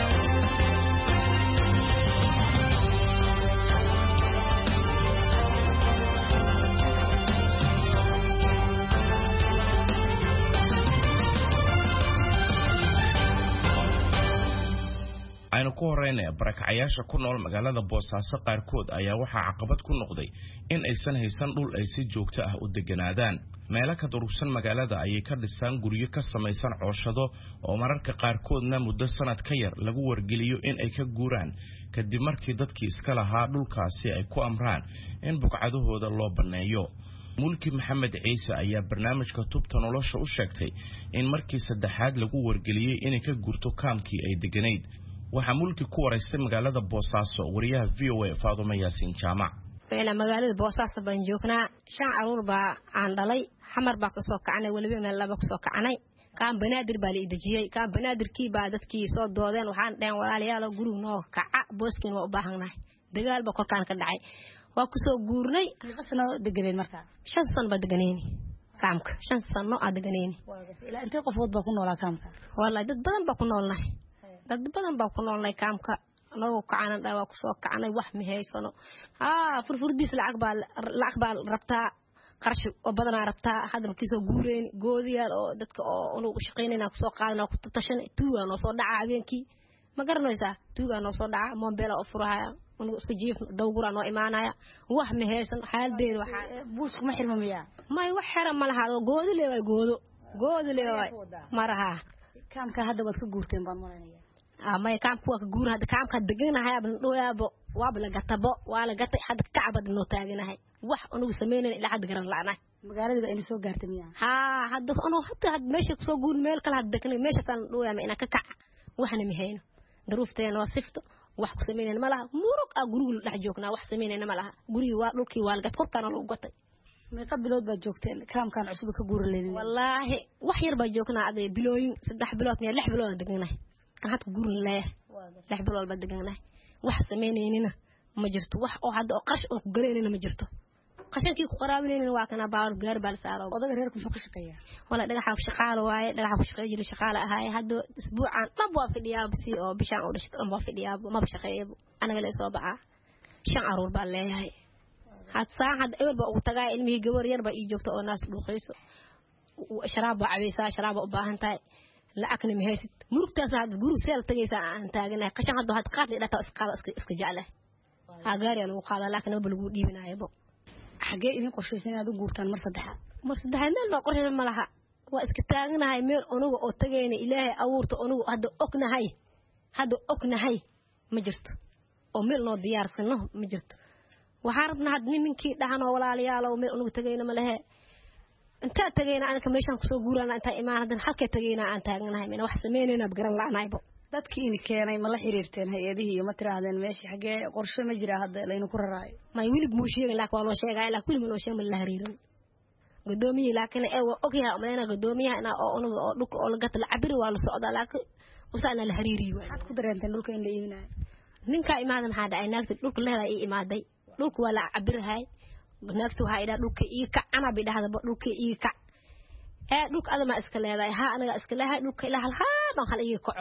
aynu ku horeynaa barakacayaasha ku nool magaalada Boosaaso qaarkood ayaa waxaa caqabad ku noqday in aysan haysan dhul ay si joogto ah u deganaadaan. meelo ka durugsan magaalada ayay ka dhisaan guryo ka samaysan cooshado oo mararka qaarkoodna muddo sanad ka yar lagu wargeliyo in ay ka guuraan kadib markii dadkii iska lahaa dhulkaasi ay ku amraan in buqcadahooda loo baneeyo. mulki Maxamed Ciise ayaa barnaamijka tubta nolosha u sheegtay in markii saddexaad lagu wargeliyay inay ka guurto kaamkii ay deganayd. waxaa mulki ku wareystay magaalada Boosaaso wariyaha VOA Faadumo Yaasiin Jaamac. magaalada Boosaaso baan joognaa 5 caruur baa aan dhalay, xamar baa ka soo kacanay, waliba meel laba ka soo kacanay. kaan banaadir baa la idajiyay, kaan banaadirkii baa dadkii soo doodeen, waxaan dheen walaalayaal guriga noo kaca, booskin waa u baahanahay. dagaal baa korkaan ka dhacay, waa ku soo guurnay. qasna deganeen markaa 5 sano baa deganeeni kaamka, 5 sano aa deganeeni. ilaa intee qofood baa ku noolaa kaamka? wallahi dad badan baa ku noolnahay, dad badan baa ku noolnay kaamka. anagoo kacanan dhaa waa ku soo kacanay, wax ma haysano. furfurdiis lacag baa rabtaa, qarash oo badanaa rabtaa. hadda markii soo guureen goodiyaal oo dadka oo unu shaqeynayna ku soo qaadana ku tashan tuuga noo soo dhaca habeenkii, ma garanaysaa? tuuga noo soo dhaca, moobeela oo furahaya, unu isku jiif dawgura noo imaanaya, wax ma haysan. xaaldeed waxa buus kuma xirmamiya may wax xira ma laha, goodi leeyahay goodi leeyahay maraha. kaamka hadda waad ka guurteen baan malaynayaa. may kaamku waa ka guuran, hadda kaamka deganahay abna dhooyaabo waa la gatabo, waa la gatay, hadda kacbad noo taaganahay. wax anu sameeyeen ilaa hadda garan la'aanay. magaalada ay soo gaartay miyaa? hadda anu hadda meesha ku soo guur meel kala hadda deganay, meesha san dhooyaama ina ka kac, waxna ma hayno. daruufteena waa sifto, wax ku sameeyeen ma laha. murug guriga dhex joognaa, wax sameeyeen ma laha. guriga waa dhulkii waa la gat, korkaan lagu gatay. meeqa bilood baa joogteen kaamkan cusub ka guuraleeyeen? wallaahi wax yar baa joognaa, aday bilooyin 3 bilood iyo 6 bilood deganahay. kan hadda guurin leeyahay 6 bilood baa deganahay. wax sameeynayna ma jirto, wax oo hadda oo qarash oo ku galeynayna ma jirto. qashankii ku qaraabinayna waa kana baal gaar baal saaro. odaga reerku muxuu ka shaqeeyaa? wala dhagaxa ku shaqaalo waaye, dhagaxa ku shaqeeyo jiray shaqaale ahaay. hadda isbuucan dhab waa fidhiyaa bisi oo bishaan oo dhashay dhab waa fidhiyaa ma shaqeeyo. anaga la soo bacaa 5 caruur baa leeyahay. had ewer baa ugu tagay ilmihii gabar yar baa ii joogto oo naas dhuuqayso. sharaab baa cabaysaa, sharaab u baahan tahay, lacagna ma haysid. murugtaas had guriga seel tagaysa aan taaganahay. qashan hadda had qaad dhata iska jeclay. gaari lagu qaada laakiin ma lagu dhiibinaaybo. xagee idin qorshaysan inaad u guurtaan mar saddexaad? mar saddexaad meel loo qorshay ma laha. waa iska taaganahay meel onuga oo tagayna ilaahay abuurto onuga hadda ognahay ma jirto. oo meel noo diyaarsano ma jirto. waxaan rabnaa had nimankii dhahan oo walaalayaal oo meel onuga tagayna ma laha. inta tagayna anka meeshan ku soo guurana inta imaanadan halka tagayna aan taaganahay meena wax sameeynayna garan la'aanaybo. dadkii in keenay ma la xiriirteen hay'adihii iyo ma tiraahdeen meeshii xagee qorshe ma jira hadda la inu ku raraayo? may wilib muu sheegay laakiin waa loo sheegay laakiin wilib loo sheegay la xiriirin. gudoomiye laakiin waa ogyahay umayna gudoomiyaha oo unuga oo dhulka oo la gata la cabir waa la socdaa laakiin usana la xiriiriyo. waxaad ku dareenteen dhulka in la iibinayo? ninka imaada maxaa dhacay? naagta dhulka leedahay ii imaaday, dhulka waa la cabirahay. naagtu waxay idhaa dhulka ii kac, ana bidhaahda dhulka ii kac. dhulka adama iska leedahay, anaga iska leeyahay dhulka ilaa hal hal ii kaco.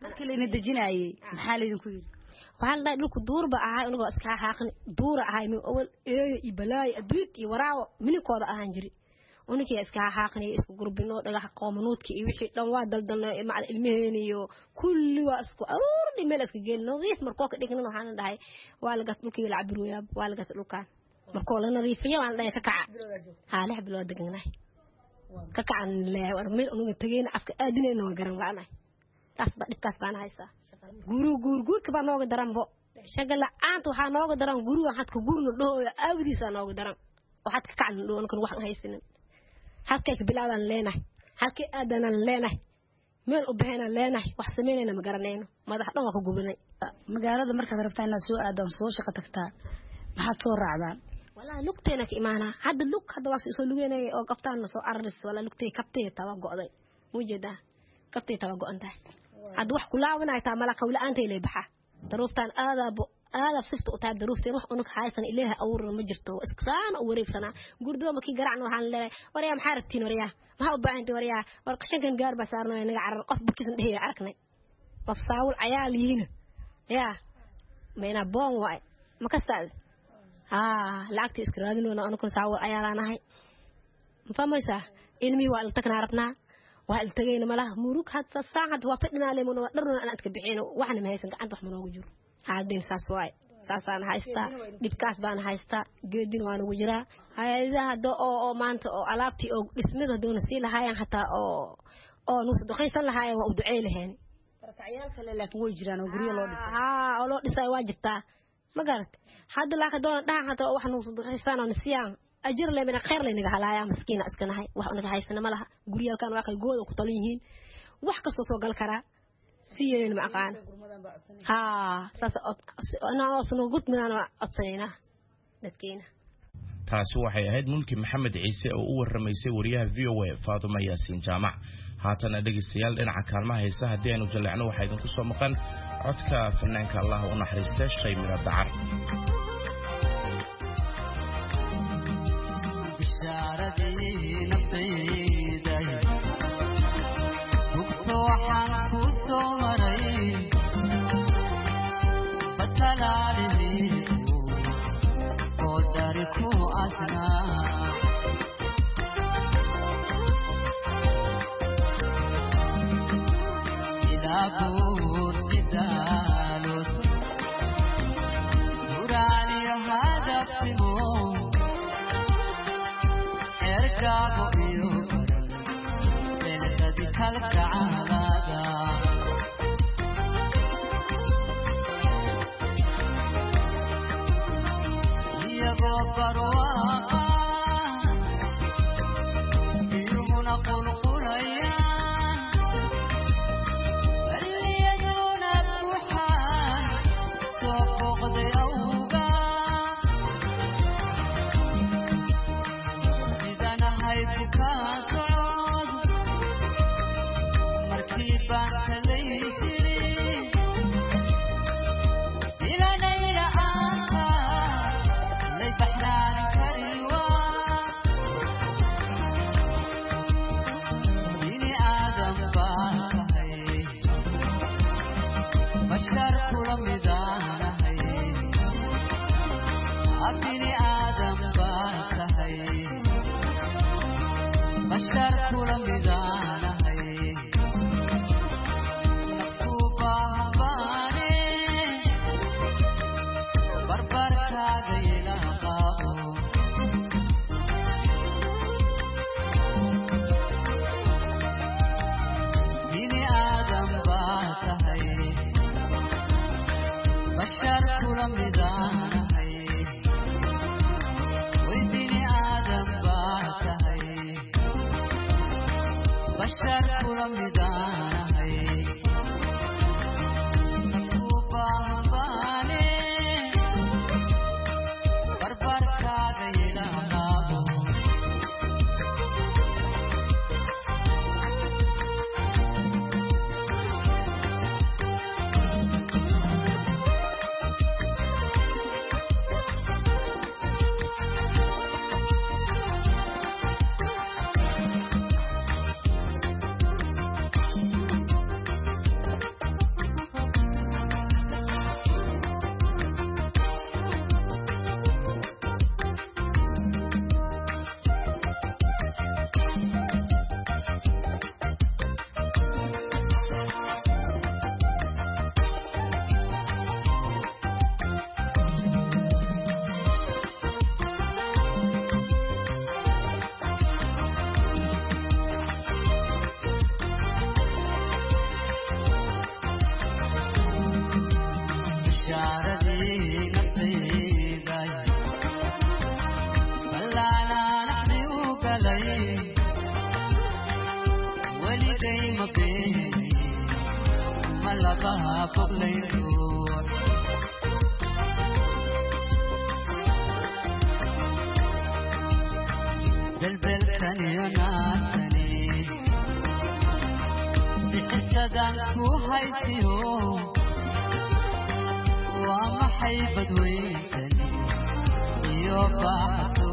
markii la dejinayay maxaa la idinku yiri waxaan dhahay dhulku duurba ahaa inagoo iska xaaqin duura ahay min awal eeyo iyo balaay adduud iyo waraawo minikooda ahaan jiri unikii iska xaaqinay isku gurbino dhagax qoomanuudka iyo wixii dhan waa daldalnay macal ilmaheena iyo kulli waa isku aruurni meel iska geelin nadiif markoo ka dhignan waxaan dhahay waa laga dhulkii la cabirooyaa waa laga dhulkaan markoo la nadiifiyo waan dhahay ka kaca ha 6 bilood deganay ka kacan leeyahay war meel unuga tageen afka aadinayna waan garan laanahay taas ba dhibkaas baan haysaa guurka baa nooga daranbo shaqala aanta waxaa nooga daran guruga hadka guurna dhooyo aawdiisa nooga daran waxaad ka kacan dhoon kan waxaan haysanin halkay ka bilaabaan leenahay halkay aadanan leenahay meel u baahan leenahay wax sameynayna ma garanayno madax dhan waa ka gubnay magaalada markaad rabtaa inaad soo aadan soo shaqo tagtaa maxaad soo raacdaan والله لقتنا كإيمانا هذا اللق هذا واقع يسولونا أو قفتان نسوا أرس ولا لقتي كبتي توقع ذي موجودة كبتي توقع أنت هذا وح كلها ونا يتعمل كولا أنت اللي بحه دروفتان هذا بصفت أتعب دروفتي روح أنك حايسن إليها أور مجرته إسكسان أو ريف سنة قردوا ما كي جرعنا وحن لا وريا محارتين وريا ما هو بعند وريا ورقشن كان جار بسارنا نقعر قف بكيسن هي عركنا وفصاول عيالين يا بينا بون واي ما كستاد lacagta iska raadinayna anku saawo ayaalaanahay mafahmaysaa ilmi waa iltagna rabnaa waa iltagayna malaha murug hadda saacad waa fadhina leemono dharna aan adka bixino waxna ma haysan gacanta wax ma noogu jiro haadin saas waay saasaan haystaa dibkaas baan haystaa geedin waan ugu jiraa hay'adaha oo maanta oo alaabtii oo dhismada doona si lahaayeen hataa oo nus duqaysan lahaayeen waa u ducey lahayn barakacayaal kale laakiin way jiraan oo guryo loo dhisay oo loo dhisay waa jirtaa magarat hadda la ka doona dhahan hada wax noo sadaqaysan oo nisiyaan ajir leemina khayr leeniga halaaya miskiina iskanahay wax unaga haysana malaha guriyalkan waa kay goodo ku talin yihiin wax kasto soo gal kara siyeen ma aqaan saas ana soo gudmana codsanayna dadkeena taasi waxay ahayd mulki maxamed ciise oo u waramaysay wariyaha VOA Faatuma Yaasiin Jaamac haatana dhageystayaal dhinaca kaalmaha heesaha hadii aynu jaleecno waxa idin ku soo maqan codka fanaanka Allah u naxariistay Shay Mira Dacar bisharadii naftayday dugto waxaan ku soo maray batalaalihii oo dari ku asnaa foglayno belbelkan iyo naartani bixisadan ku haysiyo waa maxay badweyntani iyo baaxdo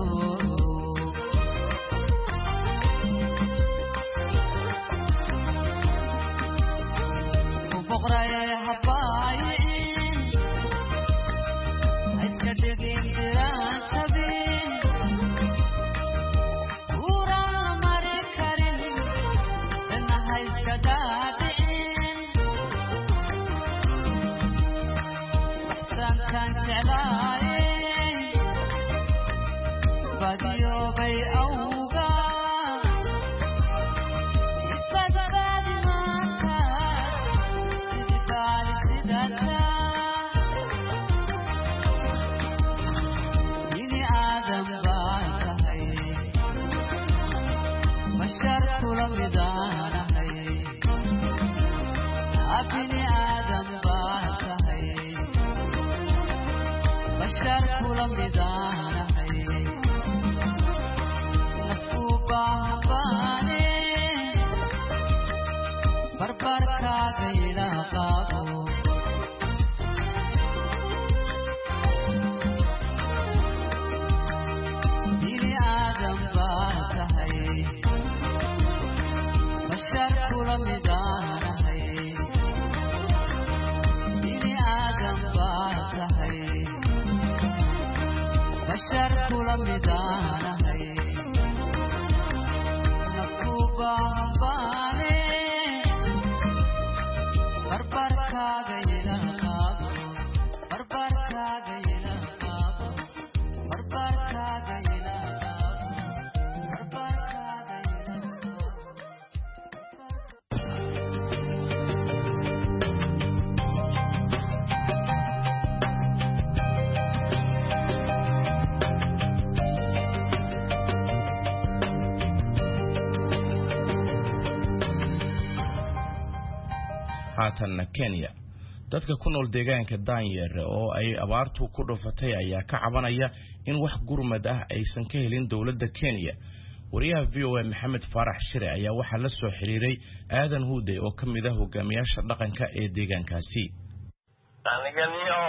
ku boqraye habaayin iska dhigin jiraan jabin uraan la mari karin danaha iska dhaadhicin baxsaankan jeclaaye badiyoobay awga ibadbaadi maanta sidibaali sidata bini aadam baan tahay bashar kula midaanahay bini aadam baan tahay bashar kula midaanahay nafku baahan baane barbarkaaga ila qaado bini aadam baan tahay bashar kula midaanahay bini aadam baan tahay bashar kula midaanahay nafku baahan baane barbarkaaga ila qaado barbarkaaga ila qaado barbarkaaga ila qaado barbarkaaga ila haatanna Kenya dadka ku nool deegaanka Daanyeere oo ay abaartu ku dhufatay ayaa ka cabanaya in wax gurmad ah aysan ka helin dawladda Kenya wariyaha VOA Maxamed Farax Shire ayaa waxa la soo xiriiray Aadan Huude oo kamid ah hogaamiyaasha dhaqanka ee deegaankaasi aniga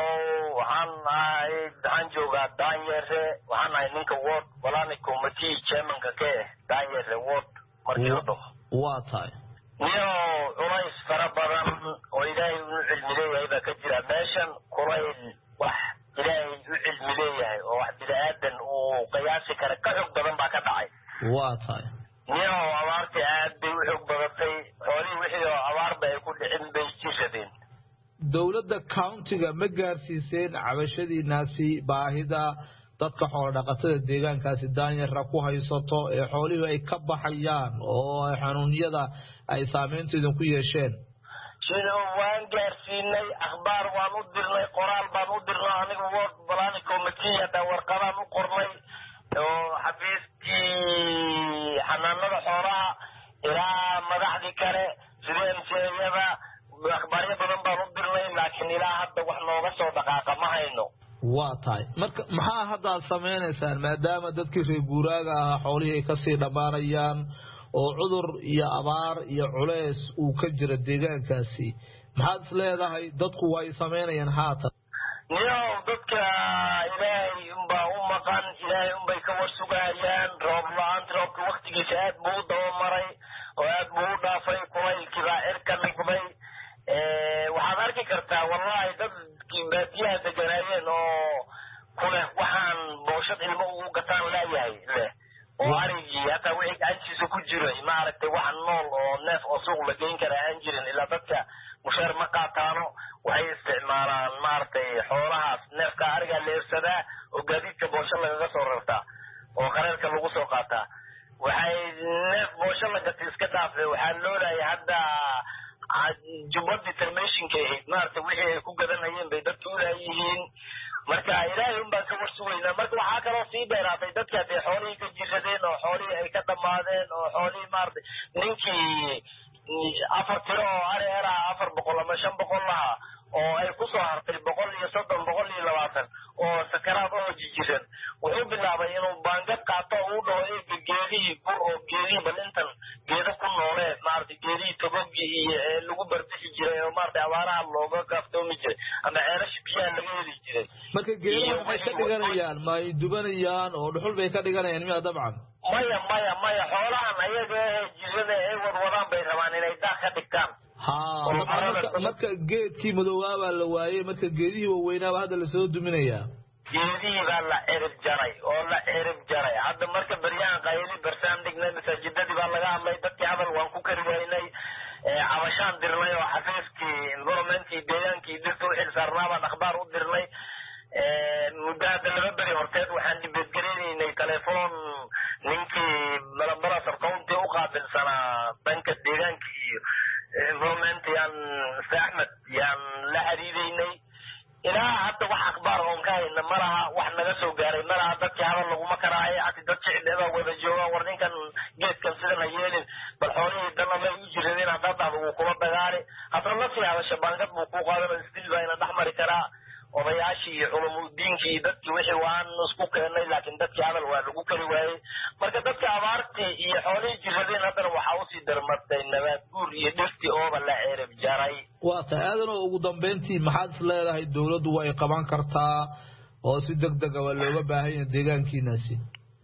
waxaan joogaa Daanyeere waxaan ahay ninka ward walaani committee chairmanka ka Daanyeere ward markii waa tahay niyo culays fara badan oo ilaahay u cilmi leeyahay baa ka jira meeshan kulayl wax ilaahay u cilmi leeyahay oo wax bidaadan uu qiyaasi kara ka xog badan baa ka dhacay waa tahay niyo abaartii aad bay u xog badatay xoolihii wixii oo abaarba ay ku dhicin bay jirsadeen dawladda countiga ma gaarsiiseen cabashadiinaasi baahida dadka xoolo dhaqatada deegaankaasi Daanyeere ku haysato ee xoolihii ay ka baxayaan oo xanuunyada ay saameynteedu ku yeesheen sida waan gaarsiinay akhbaar waan u dirnay qoraal baan u dirnay aniga ward balani committee hada warqadaan u qornay oo xafiiskii xanaanada xoolaha ilaa madaxdii kale sida MCA-yada akhbaaryo badan baan u dirnay laakiin ilaa hadda wax nooga soo dhaqaaqa ma hayno waa tahay marka maxaa hadda aad samaynaysaan maadaama dadkii reer guuraaga ahaa xoolihii ay kasii dhammaanayaan oo cudur iyo abaar iyo culays uu ka jira deegaankaasi maxaad is leedahay dadku way samaynayaan haatan niyo dadka ilaahay unbaa u maqan ilaahay unbay ka warsugayaan roob la-aanta roobka waktigiisa aad buu u dabamaray oo aad buu u dhaafay kulaylkii baa cirka nigmay waxaad arki kartaa wallahi dadkii baadiyaha deganaayeen oo kuleh waxaan booshad ilmo ugu gataan laayahay leh oo arigii hataa wixii gacantiisa ku jiray maaragtay wax nool oo neef oo suuq la geyn kara aan jirin ilaa dadka mushaar ma qaataano waxay isticmaalaan maaragtay xoolahaas neefka ariga leersadaa oo gaadiidka boosho lagaga soo rartaa oo qareerka lagu soo qaataa waxay neef boosho lagata iska dhaafay waxaa loolahay hadda jubba determinationka ahayd maaragtay wixii ay ku gadanayeen bay dadka u laayihiin marka ilaahay un baan ka warsugaynaa marka waxaa kaloo sii dheeraatay dadka hadee xoolihii ka jiradeen oo xoolihii ay ka dhammaadeen oo xoolihii maaragtay ninkii afar tiro oo ari eraha 400 ama 500 lahaa iyagu may ka dhiganayaan may dubanayaan oo dhuxul bay ka dhiganayaan miya dabcan maya xoolahan ayaga jirada ay wadwadaan bay rabaan inay daaq ka dhigtaan marka geedkii madoowaabaa la waayey marka geedihii waaweynaaba hadda lasoo duminayaa geedihii baa la cirib jaray hadda marka baryahan qayli barsaan dhignay masaajidadii baa laga hadlay dadkii hadal waan ku kari waynay cabashaan dirnay oo xafiiskii environmentkii deegaankii dirta u xilsaarnaa baan akhbaar u dirnay muddo hadda 2 beri horteed waxaan dibeedgareynaynay telefoon ninkii balambara county u qaabilsanaa dhanka deegaanka iyo environment yaan Ahmed yaan la xiriirinay ilaa hadda wax akhbaar oo ka hayna malaha wax naga soo gaaray malaha dadkii hadal laguma karaayo hadi dad shicibada wada jooga war ninkan geedkan sidan ay yeelin bal xoolihii dana ma u jirin hadda uu kuma dagaali hadda la fiican shabaangad buu ku qaadanay istil bayna dhaxmari karaa odayaashii iyo culumidiinkii dadkii wixii waan isku keenay laakiin dadkii hadal waa lagu kari waayay marka dadka abaartii iyo xoolihii jiradeen haddana waxaa usii darmatay nabaad guur iyo dhirtii ooba la cirib jaray waa tahay aadanoo ugu dambeyntii maxaad is leedahay dawladdu way qaban kartaa oo si degdeg ah looga baahan yahay deegaankiinaasi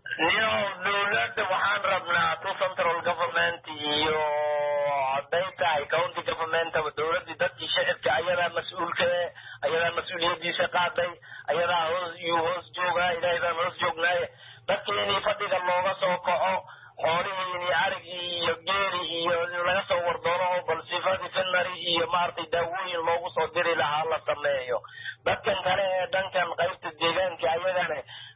dawladda waxaan rabnaa to central government iyo hadday tahay county government dawladii dadkii shicibka ayadaa mas-uulka ayadaa mas-uuliyadiisa qaaday ayadaa hoos joogaa ilaahay baan hoos joognaaye dadkii inii fadhiga looga soo kaco xoolihii inii arigii iyo geeri iyo laga soo wardoono oo bal sifadii finary iyo maaragtay daawooyin loogu soo diri lahaa la sameeyo dadkan kale ee dhankan qaybta deegaanka ayagana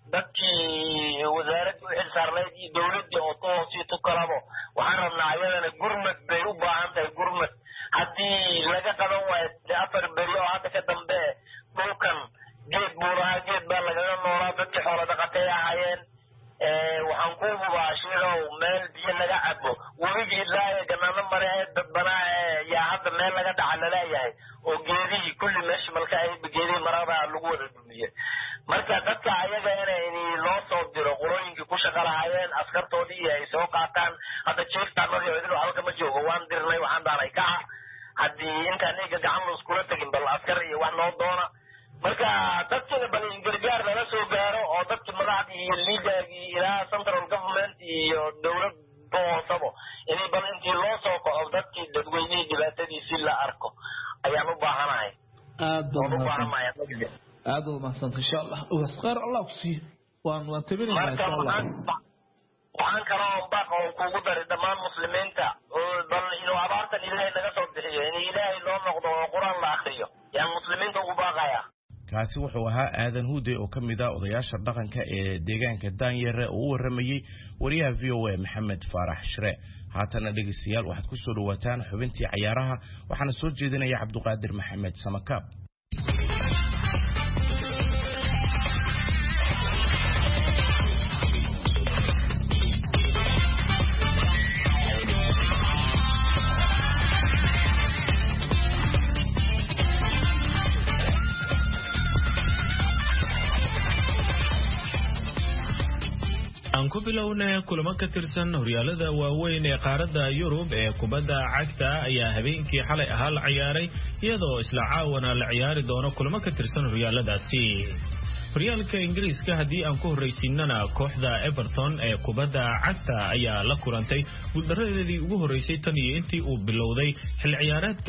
dadkii wasaaradda u xilsaarnayd iyo dawladdii oo toosii tukalabo waxaan rabnaa ayadana gurmad bay u baahan tahay gurmad haddii laga qaban waayo 4 beri oo hadda ka dambe dhulkan geed buu lahaa geed baa lagaga noolaa dadkii xoola dhaqatay ahaayeen waxaan ku hubaa shiirow meel biyo laga cabo webigii ilaa ganaano mare ee dadbanaa yaa hadda meel laga dhaca laleeyahay oo geedihii kulli meesha malka ay geedihii marada lagu wada dumiyey marka dadka ayaga inay loo soo diro qolooyinkii ku shaqo lahaayeen askartoodii ay soo qaataan hadda jeeftaanadii idil halka ma joogo waan dirnay waxaan dhaanay kaca haddii intaan iyaga gacan la iskula tegin bal askar iyo wax noo doona marka dadkina bal in gargaar lala soo gaaro oo dadkii madaxdii iyo liidaagii ilaa central government iyo dawlad hoosabo inay bal intii loo soo kaco dadkii dadweynihii dhibaatadiisi la arko ayaan u baahanahay aad u mahadsan insha Allah wasqar Allah ku sii waan tabinaynaa insha Allah waxaan kaloo baaqo kugu daray dhammaan muslimiinta bal inuu abaartan ilaahay naga soo bixiyo in ilaahay loo noqdo oo quraan la akhriyo yaan muslimiinta ugu baaqaya kaasi wuxuu ahaa aadan huude oo ka mid ah odayaasha dhaqanka ee deegaanka daanyare oo u waramayay wariyaha VOA Maxamed Faarax Shire haatana dhegeystayaal waxaad ku soo dhawaataan xubintii ciyaaraha waxaana soo jeedinaya Cabduqaadir Maxamed Samakaab aan ku bilownay kulamo ka tirsan horyaalada waaweyn ee qaaradda Yurub ee kubadda cagta ayaa habeenkii xalay ahaa la ciyaaray iyadoo isla caawana la ciyaari doono kulamo ka tirsan horyaaladaasi horyaalka Ingiriiska haddii aan ku horreysiinana kooxda Everton ee kubadda cagta ayaa la kulantay guuldarradeedii ugu horeysay tan iyo intii uu bilowday xil ciyaareedka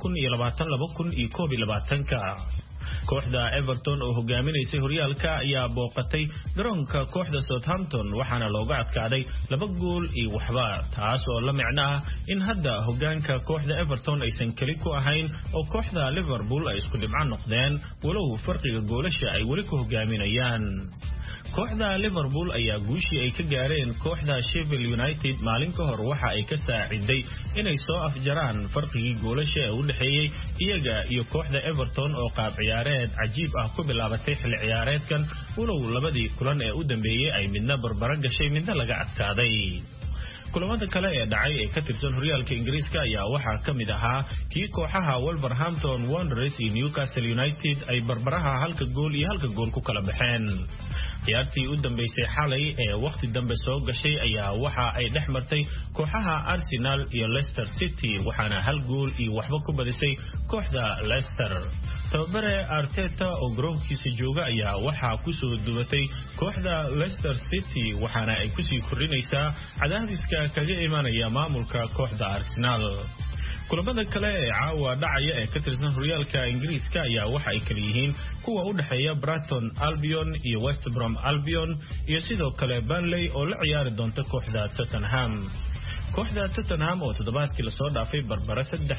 2020-2021 kooxda Everton oo hogaaminaysay horyaalka ayaa booqatay garoonka kooxda Southampton waxaana looga adkaaday 2 gool iyo waxba taas oo la micno ah in hadda hogaanka kooxda Everton aysan kali ku ahayn oo kooxda Liverpool ay isku dhibcan noqdeen walow farqiga goolasha ay wali ku hogaaminayaan kooxda Liverpool ayaa guushii ay ka gaareen kooxda Sheffield United maalin ka hor waxa ay ka saaciday inay soo afjaraan farqigii goolasha ee u dhaxeeyay iyaga iyo kooxda Everton oo qaab ciyaareed cajiib ah ku bilaabatay xil ciyaareedkan walow labadii kulan ee u dambeeyay ay midna barbara gashay midna laga adkaaday kulamada kale ee dhacay ee ka tirsan horyaalka Ingiriiska ayaa waxaa ka mid ahaa kii kooxaha Wolverhampton Wanderers iyo Newcastle United ay barbaraha halka gool ku kala baxeen ciyaartii u dambeysay xalay ee waqti dambe soo gashay ayaa waxa ay dhex martay kooxaha Arsenal iyo Leicester City waxaana hal gool iyo waxba ku badisay kooxda Leicester tababare Arteta oo garoonkiisa jooga ayaa waxaa ku soo dubatay kooxda Leicester City waxaana ay ku sii kordhinaysaa cadaadiska kaga imanaya maamulka kooxda Arsenal. kulamada kale ee caawa dhacaya ee ka tirsan horyaalka Ingiriiska ayaa waxa ay kala yihiin kuwa u dhaxeeya Brighton Albion iyo West Brom Albion iyo sidoo kale Burnley oo la ciyaari doonta kooxda Tottenham. kooxda Tottenham oo toddobaadkii la soo dhaafay barbara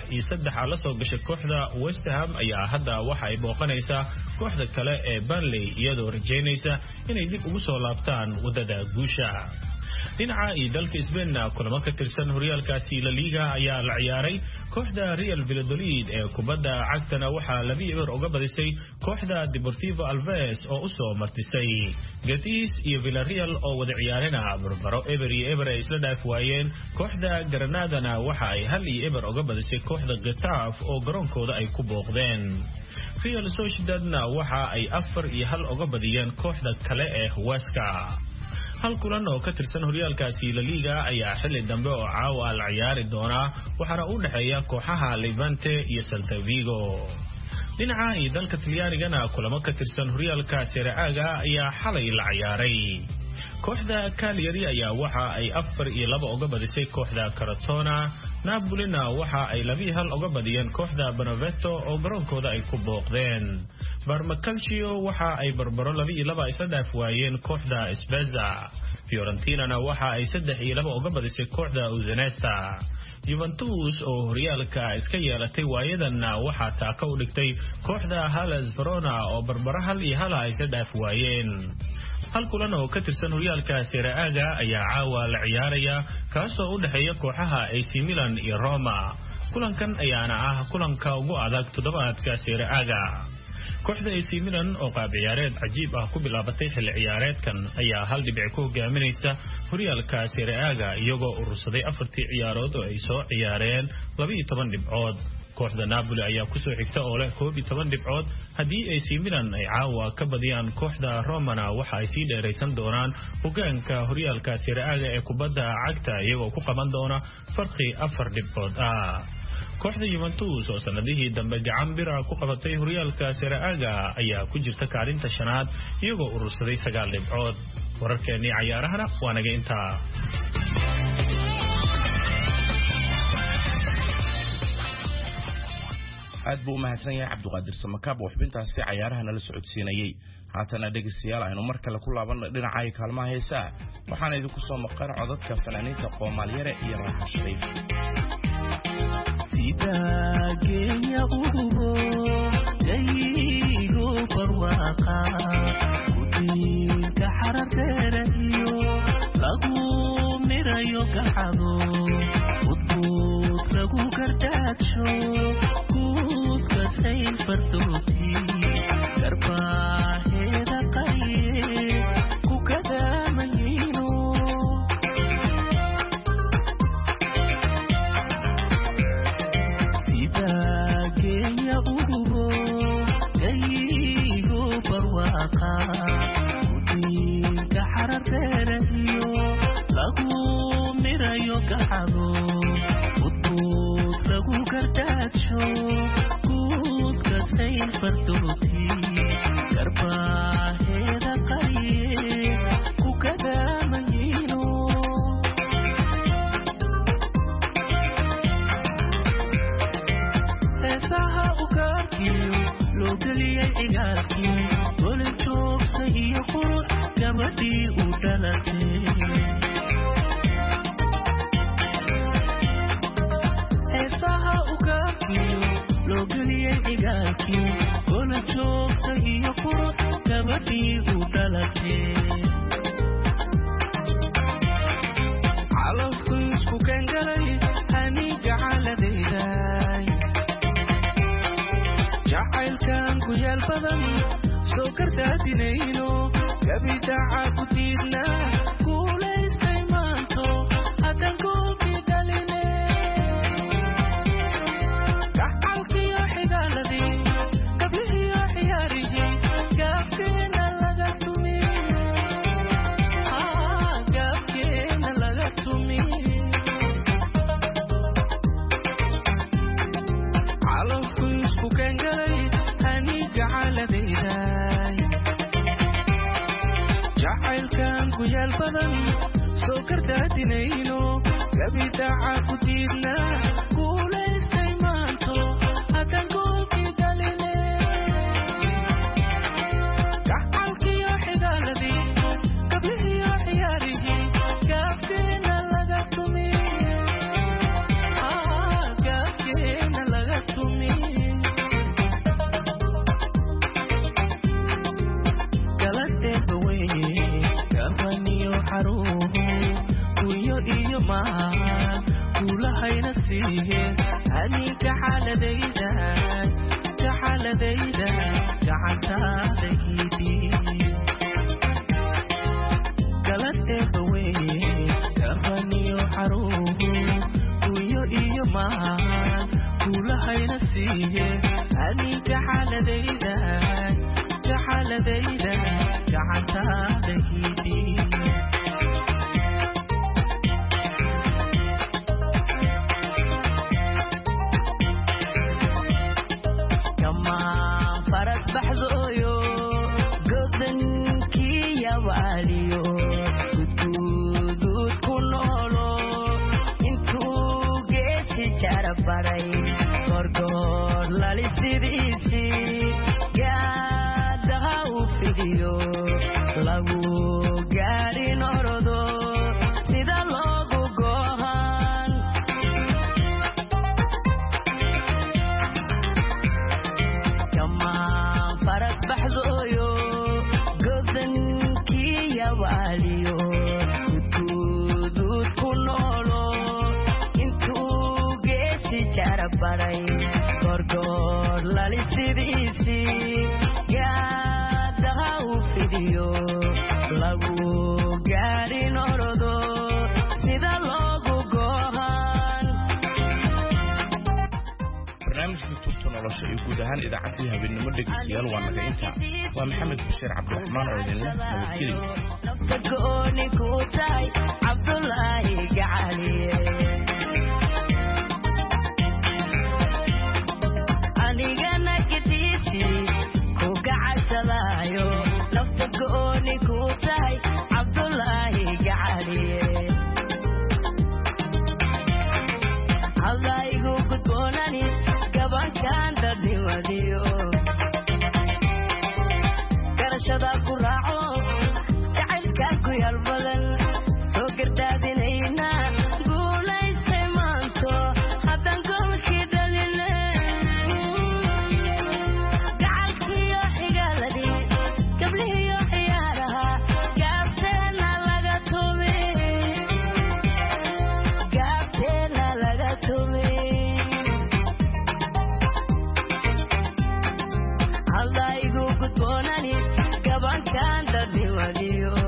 3-3 la soo gashay kooxda West Ham ayaa hadda waxa ay booqanaysaa kooxda kale ee Burnley iyadoo rajaynaysa inay dib ugu soo laabtaan wadada guusha. dhinaca iyo dalka Spain kulamo ka tirsan horyaalkaasi La Liga ayaa la ciyaaray. kooxda Real Valladolid ee kubadda cagtana waxaa 2-0 uga badisay kooxda Deportivo Alaves oo u soo martisay. Betis iyo Villarreal oo wada ciyaarena barbaro eber ay isla dhaaf waayeen. kooxda Granadana waxa ay 1-0 uga badisay kooxda Getafe oo garoonkooda ay ku booqdeen. Real Sociedadna waxa ay 4-1 uga badiyeen kooxda kale ee Huesca. hal kulan oo ka tirsan horyaalkaasi La Liga ayaa xilli dambe oo caawa la ciyaari doona waxaana u dhaxeeya kooxaha Levante iyo Celta Vigo. dhinaca iyo dalka Talyaanigana kulamo ka tirsan horyaalka Serie A ayaa xalay la ciyaaray. kooxda Cagliari ayaa waxa ay 4-2 uga badisay kooxda Crotone. Napolina waxa ay 2-1 uga badiyeen kooxda Benevento oo garoonkooda ay ku booqdeen. Parma Calcio waxa ay barbaro 2-2 isla dhaaf waayeen kooxda Spezia. Fiorentina waxa ay 3-2 uga badisay kooxda Udinese. Juventus oo horyaalka iska yeelatay waayadanna waxa taa ka u dhigtay kooxda Hellas Verona oo barbaro 1-1 ay isla dhaaf waayeen. hal kulan oo ka tirsan horyaalka Serie A ayaa caawa la ciyaaraya kaasoo u dhaxeeya kooxaha AC Milan iyo Roma. kulankan ayaana ah kulanka ugu adag toddobaadka Serie A. kooxda AC Milan oo qaab ciyaareed cajiib ah ku bilaabatay xilli ciyaareedkan ayaa 1 dhibic ku hogaaminaysa horyaalka Serie A iyagoo urursaday 4 ciyaarood oo ay soo ciyaareen 12 dhibcood. kooxda Napoli ayaa ku soo xigta oo leh 11 dhibcood. haddii AC Milan ay caawa ka badiyaan kooxda Romana waxa ay sii dheeraysan doonaan hogaanka horyaalka Serie A ee kubadda cagta iyagoo ku qaban doona farqi 4 dhibcood ah. kooxda Juventus oo sanadihii dambe gacan bira ku qabatay horyaalka Serie A ayaa ku jirta kaalinta 5aad iyagoo urursaday 9 dhibcood. wararkeennii ciyaarahana waa naga intaa. aad buu mahadsan yahay Cabduqaadir Samakaab oo xubintaasi ciyaaraha la socodsiinayay. haatana dhageystayaal aynu mar kale ku laabanno dhinaca kaalmaha heesaa waxaana idinku soo maqan codadka fanaaniinta Qoomaaliyare iyo Raaxashay. sida geeya ugu jaygo barwaqa kudinka xaradeera iyo lagu mirayo gacado udbud lagu gardaadsho كسين فردوتي كرباهيدا قايه كوكدا منينو سيدا كيا أوبو جايغو برواقا ودين كحرر تيرهيو لغو ميرايو كحابو ودبوك لغو كرداتشو كسين فردوتي كرباهيدا قايه كوكدا منينو heesaha ugaarkiyo loo geliyay cigaarkii golintoogsa iyo qurux gabadhii u dhalatay heesaha ugaarkiyo loo geliyay cigaarkii golintoogsa iyo qurux gabadhii u dhalatay calafku isku kangalay haniga caladayday jacaylkan ku yaal badan soo kartaadinayno gabidaca ku diidna guulaystay maanto haddan goolkii dhaline gacalkiyo xigaaladii gablihiyo ciyaarigii gaabkeena laga tumi gaabkeena laga tumi calafku isku kangalay hani jacaylkan ku yaal badan soo gardaadinayno gabidhaca ku diidna guulaystay maanto haddaan goolkii dhaline gacalkiyo xigaaladii gablihiyo ciyaarihii gaafkeena laga tumi gaafkeena laga tumi galadeeba weye gabaniyo xaruuhu kuyo iyo maan kuulahayna siiye aninka xaaladayda gacantaada hiidii galadeeba weye gabaniyo xaruuhu kuyo iyo maan kuulahayna siiye aninka xaaladayda gacantaada hiidii kamaan farad baxdooyo godankii yabaaliyo gudguduud ku noolo intuu geesi jara baray gorgoor lali sidiisii lagu gaarin orodo sida loogu gohan kamaan farad baxdooyo godankii yabaaliyo gudguduud ku noolo intuu geesi jara baray gorgoor lali sidiisii lagu gaarin orodo sida loogu gohan barnaamijka tubta nolosha iyo guud ahaan idaacaddii habeenimo dhegeystayaal waa naga inta waa maxamed bashiir cabdiraxmaan oo idinleh nabadgelyo ku tahay cabdulaahi gacaliye anigana gadiisi ku gacaysadaayo nafta gooni ku tahay cabdulaahi gacaliye hadaygu gudboonani gabankan dadhimadiyo garashada ku raaco jacaylkan ku yaal badan soo gardaadinayna guulaystay maanto haddaan goolkii dhaline gacalkiyo xigaaladii gablihiyo ciyaaraha gaabteena laga tumi hadaygu gudboonani gabankan dadhimadiyo